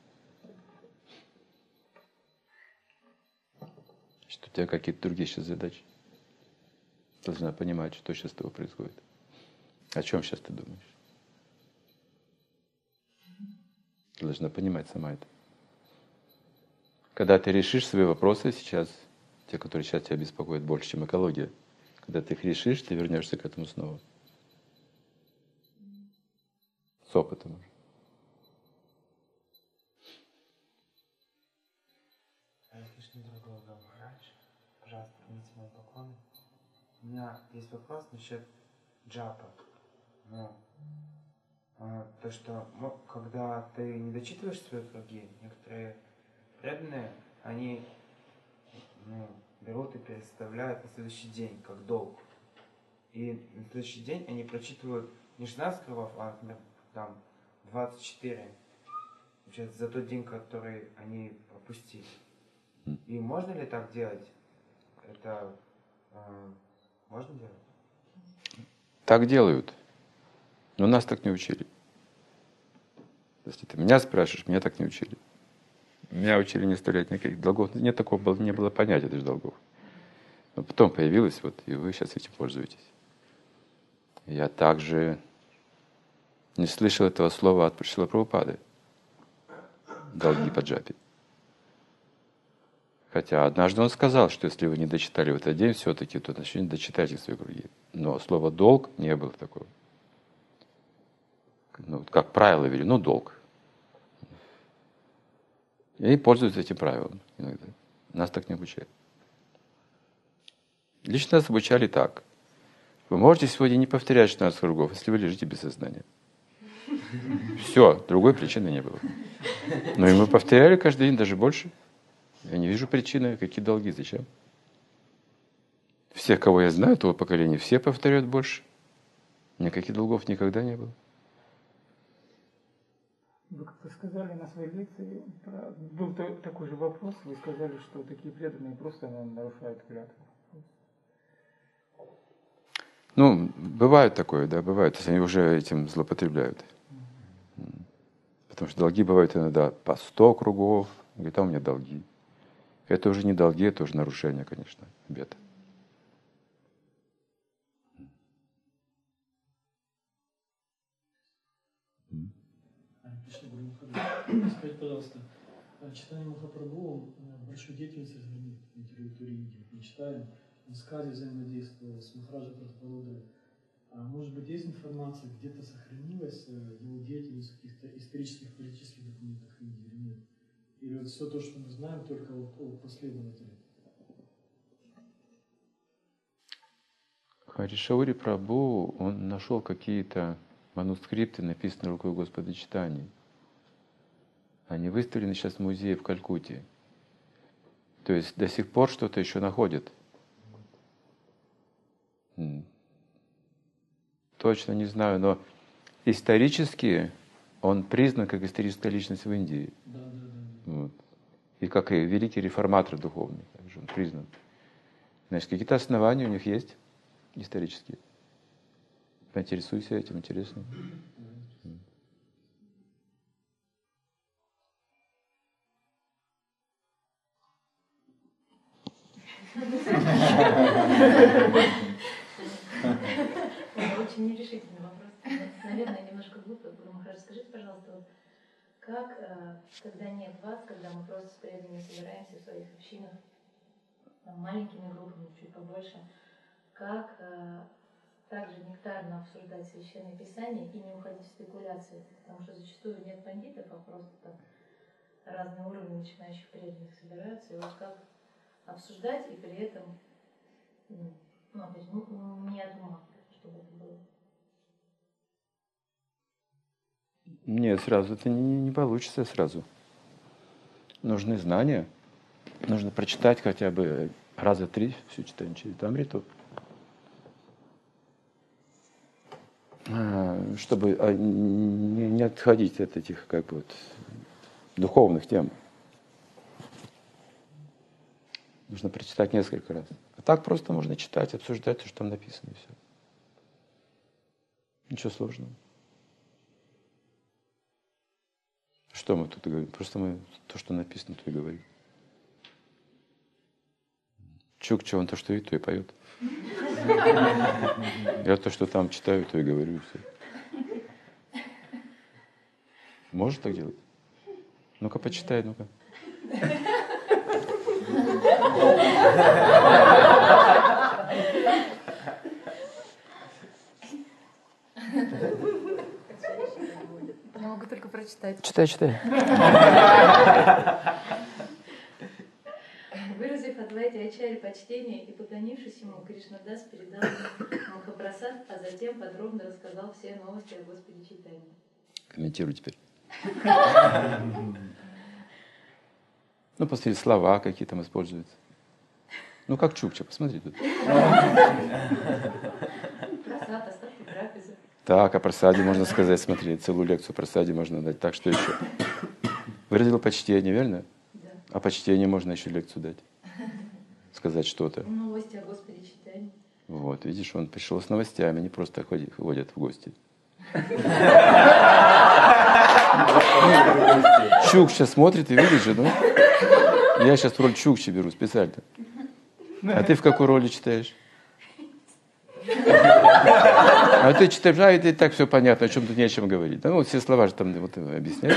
Speaker 1: Что у тебя какие-то другие сейчас задачи. Должна понимать, что сейчас с тобой происходит. О чем сейчас ты думаешь? Ты должна понимать сама это. Когда ты решишь свои вопросы сейчас, те, которые сейчас тебя беспокоят больше, чем экология, когда ты их решишь, ты вернешься к этому снова. С опытом уже.
Speaker 9: Кришна Дорогой Махарадж, пожалуйста, примите мои поклоны. У меня есть вопрос насчет джапа. То, что когда ты не дочитываешь свои круги, некоторые преданные, они берут и переставляют на следующий день, как долг. И на следующий день они прочитывают не 16 кругов, а, например, там 24. Получается, за тот день, который они пропустили. И можно ли так делать? Это можно делать?
Speaker 1: Так делают. Но нас так не учили. Если ты меня спрашиваешь, меня так не учили. Меня учили не оставлять никаких долгов. Нет такого, не было понятия даже долгов. Но потом появилось, вот, и вы сейчас этим пользуетесь. Я также не слышал этого слова от Шрилы Прабхупады. Долги по джапе. Хотя однажды он сказал, что если вы не дочитали в этот день все-таки, то начните дочитайте свои круги. Но слово «долг» не было такого. Ну, как правило вели, долг. И пользуются этим правилом иногда. Нас так не обучают. Лично нас обучали так. Вы можете сегодня не повторять 16 кругов, если вы лежите без сознания. Все, другой причины не было. Но и мы повторяли каждый день, даже больше. Я не вижу причины, какие долги, зачем. Всех, кого я знаю, того поколения, все повторяют больше. Никаких долгов никогда не было.
Speaker 10: Вы как-то сказали на своей лекции, был такой же вопрос, вы сказали, что такие преданные просто нарушают клятву.
Speaker 1: Бывает такое, да, бывает, если они уже этим злоупотребляют. Потому что долги бывают иногда по 100 кругов, говорит, у меня долги. Это уже не долги, это уже нарушение, конечно, обета.
Speaker 11: Скажите, пожалуйста, Чайтанья Махапрабху большую деятельность развернул на территории Индии. Мы читаем, он с Кади взаимодействовал, с Махараджа Пратапалодой. А может быть, есть информация, где-то сохранилась его деятельность в каких-то исторических, политических документах Индии или нет? Или вот все то, что мы знаем, только о последователях?
Speaker 1: Харишаури Прабху, он нашел какие-то манускрипты, написанные рукой Господа Чайтаньи. Они выставлены сейчас в музее в Калькутте. То есть до сих пор что-то еще находят. Точно не знаю, но исторически он признан как историческая личность в Индии.
Speaker 11: Да.
Speaker 1: Вот. И как и великий реформатор духовный, также он признан. Значит, какие-то основания у них есть исторические. Поинтересуйся этим, интересно.
Speaker 12: Очень нерешительный вопрос. Наверное, немножко глупый. Гуру Махарадж, скажите, пожалуйста, вот как, когда нет вас, когда мы просто с преданными собираемся в своих общинах, там, маленькими группами, чуть побольше, как также нектарно обсуждать Священное Писание и не уходить в спекуляции? Потому что зачастую нет пандитов, а просто там разные уровни начинающих преданных собираются. И вот как обсуждать и при этом не от ума, чтобы это было.
Speaker 1: Нет, сразу это не получится сразу. Нужны знания. нужно прочитать хотя бы раза 3 всю читание Чаритамриту, чтобы не отходить от этих как бы вот духовных тем. Нужно прочитать несколько раз. А так просто можно читать, обсуждать то, что там написано, и все. Ничего сложного. Что мы тут говорим? Просто мы то, что написано, то и говорим. Чукча, он то, что видит, то и поет. Я то, что там читаю, то и говорю, и все. Можешь так делать? Ну-ка, почитай, ну-ка.
Speaker 12: Я могу только прочитать.
Speaker 1: Читай.
Speaker 12: Выразив Адвайте Ачарье почтение и поклонившись ему, Кришнадас передал ему Махапрасад, а затем подробно рассказал все новости о Господе Чайтанье.
Speaker 1: Комментируй теперь. Ну, посмотри, слова какие там используются. Ну, как Чукча, посмотри тут.
Speaker 12: Прасад, остатки трапезы.
Speaker 1: Так, о просаде можно сказать, смотри, целую лекцию о просаде можно дать. Так, что еще? Выразил почтение, верно?
Speaker 12: Да.
Speaker 1: О почтении можно еще лекцию дать. Сказать что-то.
Speaker 12: Новости о Господе Чайтанье.
Speaker 1: Вот, видишь, он пришел с новостями, не просто ходят в гости. Чукча смотрит и видит же, ну? Я сейчас роль Чукчи беру специально. А ты в какой роли читаешь? А ты читаешь, и так все понятно, о чем тут не о чем говорить. Да, ну, вот все слова же там вот, объясняют.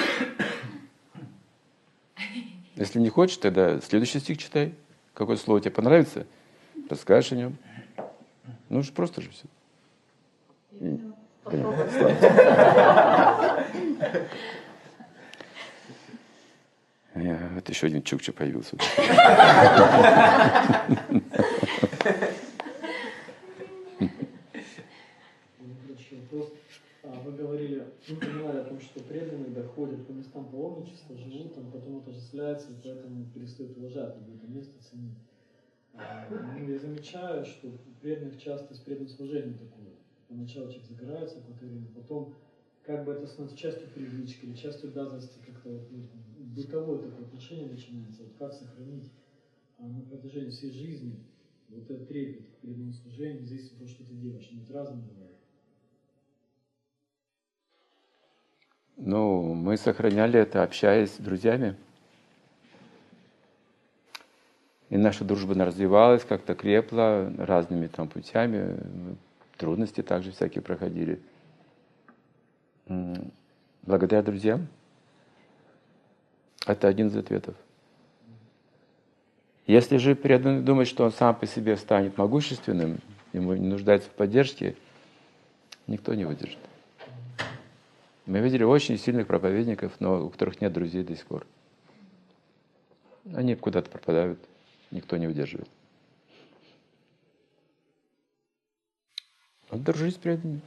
Speaker 1: Если не хочешь, тогда следующий стих читай. Какое слово тебе понравится, расскажешь о нем. Ну, же просто же все. Вот еще один Чукча появился.
Speaker 11: Вы говорили, упоминали о том, что преданные доходят по местам паломничества, живут там, потом отождествляются, и поэтому перестают уважать это место, ценить. Я замечаю, что у преданных часто с преданным служением такое. Поначалу человек загорается какое-то время, потом как бы это становится частью привычки или частью обязанности, как-то вот, бытовое такое отношение начинается. Вот как сохранить на протяжении всей жизни вот этот трепет к преданному служению, независимо от того, что ты делаешь, ведь разное бывает.
Speaker 1: Ну, мы сохраняли это, общаясь с друзьями. И наша дружба развивалась, как-то крепла разными там путями. Трудности также всякие проходили. Благодаря друзьям. Это один из ответов. Если же преданный думает, что он сам по себе станет могущественным, ему не нуждается в поддержке, никто не выдержит. Мы видели очень сильных проповедников, но у которых нет друзей до сих пор. Они куда-то пропадают, никто не выдерживает. Вот дружить с преданными.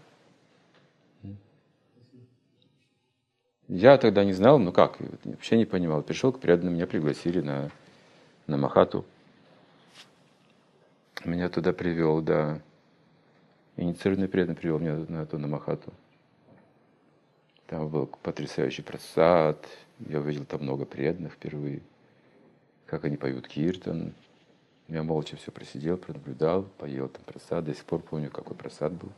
Speaker 1: Я тогда не знал, ну как, вообще не понимал. Пришел к преданным, меня пригласили на Махату. Меня туда привел, да. Инициированный преданный привел меня на Махату. Там был потрясающий прасад. Я увидел там много преданных впервые. Как они поют киртан. Я молча все просидел, пронаблюдал, поел там прасад. До сих пор помню, какой прасад был.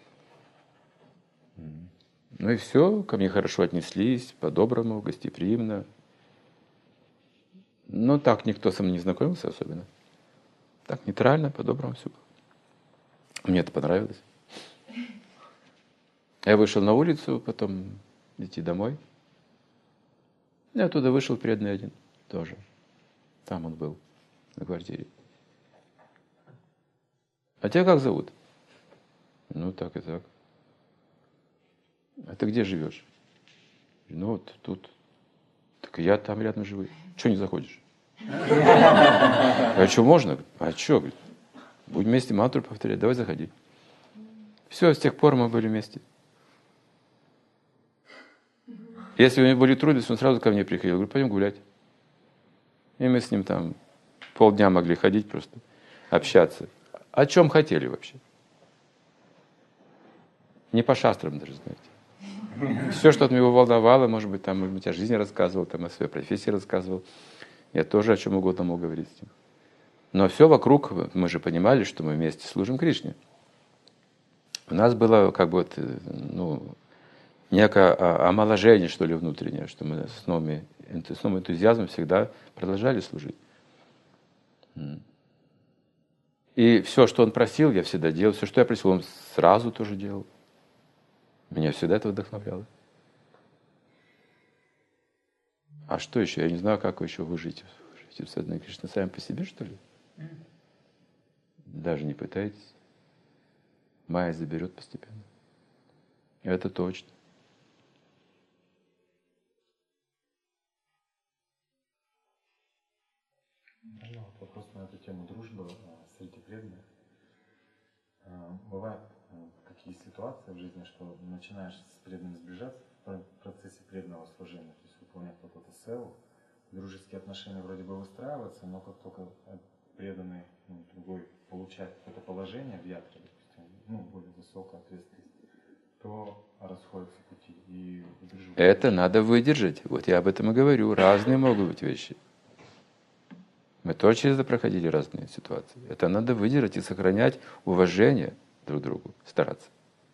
Speaker 1: Ну и все, ко мне хорошо отнеслись, по-доброму, гостеприимно. Но так никто со мной не знакомился особенно. Так нейтрально, по-доброму все было. Мне это понравилось. Я вышел на улицу, потом идти домой. Я оттуда вышел преданный один тоже. Там он был, на квартире. А тебя как зовут? Ну, так и так. А ты где живешь? Ну, вот тут. Так я там рядом живу. Чего не заходишь? А что, можно? А что? Будем вместе мантру повторять. Давай заходи. Все, с тех пор мы были вместе. Если у него были трудности, он сразу ко мне приходил. Говорю, пойдем гулять. И мы с ним там Полдня могли ходить просто, общаться. О чем хотели вообще? Не по шастрам даже, знаете. Все, что его волновало, может быть, о жизни рассказывал, о своей профессии рассказывал. Я тоже о чем угодно мог говорить с ним. Но все вокруг, мы же понимали, что мы вместе служим Кришне. У нас было некое омоложение, что ли, внутреннее, что мы с новым энтузиазмом всегда продолжали служить. И все, что он просил, я всегда делал. Все, что я просил, он сразу тоже делал. Меня всегда это вдохновляло. А что еще? Я не знаю, как еще выжить в сознании Кришны сами по себе, что ли? Даже не пытайтесь. Майя заберет постепенно. Это точно.
Speaker 7: Вопрос на эту тему дружбы среди преданных. Бывают такие ситуации в жизни, что начинаешь с преданным сближаться в процессе преданного служения, то есть выполнять какую-то севу, дружеские отношения вроде бы выстраиваются, но как только преданный другой получает какое-то положение в ятре, допустим, более высокая ответственность, то расходятся пути и дружба.
Speaker 1: Это надо выдержать. Вот я об этом и говорю. Разные могут быть вещи. Мы тоже через это проходили разные ситуации. Это надо выдержать и сохранять уважение друг к другу, стараться.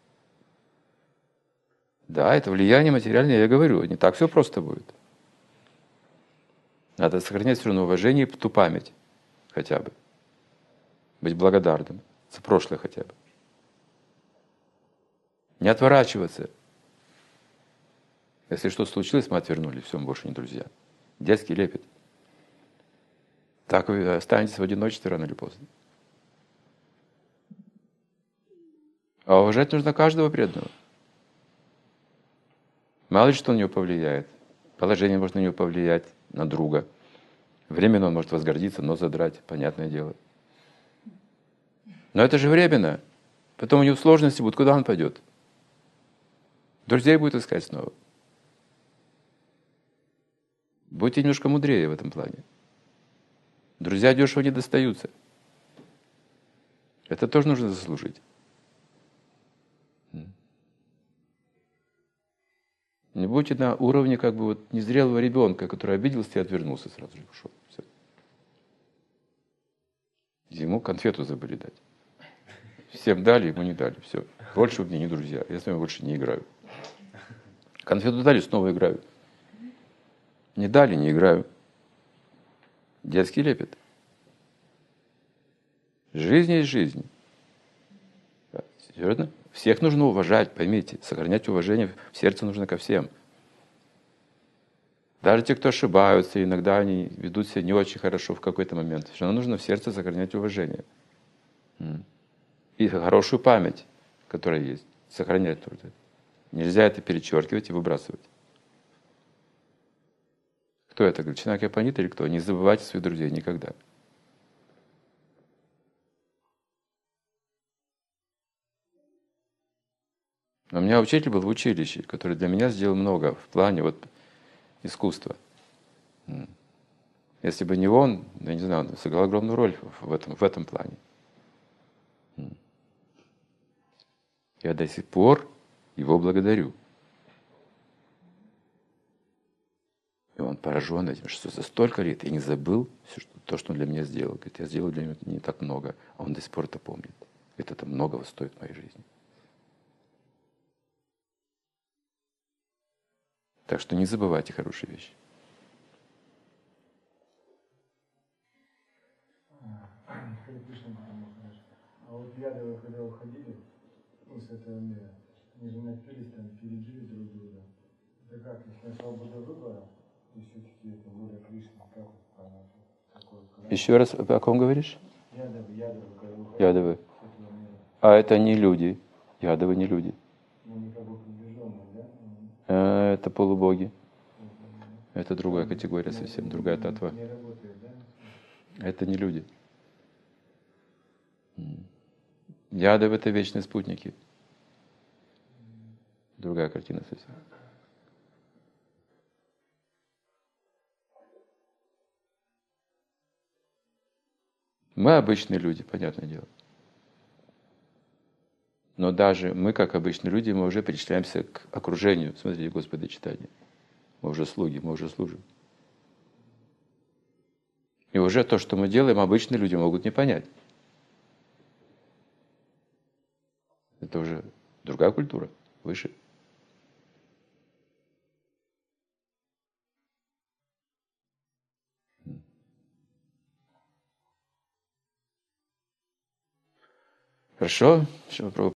Speaker 1: Да, это влияние материальное, я говорю, не так все просто будет. Надо сохранять все равно уважение и ту память хотя бы. Быть благодарным за прошлое хотя бы. Не отворачиваться. Если что-то случилось, мы отвернулись, все, мы больше не друзья. Детский лепет. Так вы останетесь в одиночестве рано или поздно. А уважать нужно каждого преданного. Мало ли что на него повлияет. Положение может на него повлиять, на друга. Временно он может возгордиться, но задрать, понятное дело. Но это же временно. Потом у него сложности будут, куда он пойдет? Друзей будет искать снова. Будьте немножко мудрее в этом плане. Друзья дешево не достаются. Это тоже нужно заслужить. Не будьте на уровне незрелого ребенка, который обиделся и отвернулся сразу же ушел. Все. Ему конфету забыли дать. Всем дали, ему не дали. Все. Больше вы мне не друзья. Я с вами больше не играю. Конфету дали, снова играю. Не дали, не играю. Детский лепет. Жизнь есть жизнь. Серьезно? Всех нужно уважать, поймите. Сохранять уважение в сердце нужно ко всем. Даже те, кто ошибаются, иногда они ведут себя не очень хорошо в какой-то момент. Все равно нужно в сердце сохранять уважение. И хорошую память, которая есть. Сохранять нужно. Нельзя это перечеркивать и выбрасывать. Кто это говорит? Чинакья Пандита или кто? Не забывайте своих друзей никогда. У меня учитель был в училище, который для меня сделал много в плане искусства. Если бы не он, я не знаю, он сыграл огромную роль в этом плане. Я до сих пор его благодарю. И он поражен этим, что за столько лет я не забыл то, что он для меня сделал. Говорит, я сделал для него не так много, а он до сих пор это помнит. Это многого стоит в моей жизни. Так что не забывайте хорошие вещи.
Speaker 13: А вот ядовы, когда уходили с этого мира, они же напились, перебили друг друга. Это как, если свобода выбора, и все-таки это воля Кришны, как понять?
Speaker 1: Еще раз, о ком говоришь?
Speaker 13: Ядовы, когда уходили
Speaker 1: Ядовы.
Speaker 13: с этого мира.
Speaker 1: А это не люди. Ядовы не люди.
Speaker 13: Они как бы приближенные, да?
Speaker 1: Это полубоги. Это другая категория совсем, другая татва.
Speaker 13: Не работает, да?
Speaker 1: Это не люди. Ядовы — это вечные спутники. Другая картина совсем. Мы обычные люди, понятное дело. Но даже мы, как обычные люди, мы уже причисляемся к окружению. Смотрите, Господи, читание. Мы уже слуги, мы уже служим. И уже то, что мы делаем, обычные люди могут не понять. Это уже другая культура, выше. Хорошо,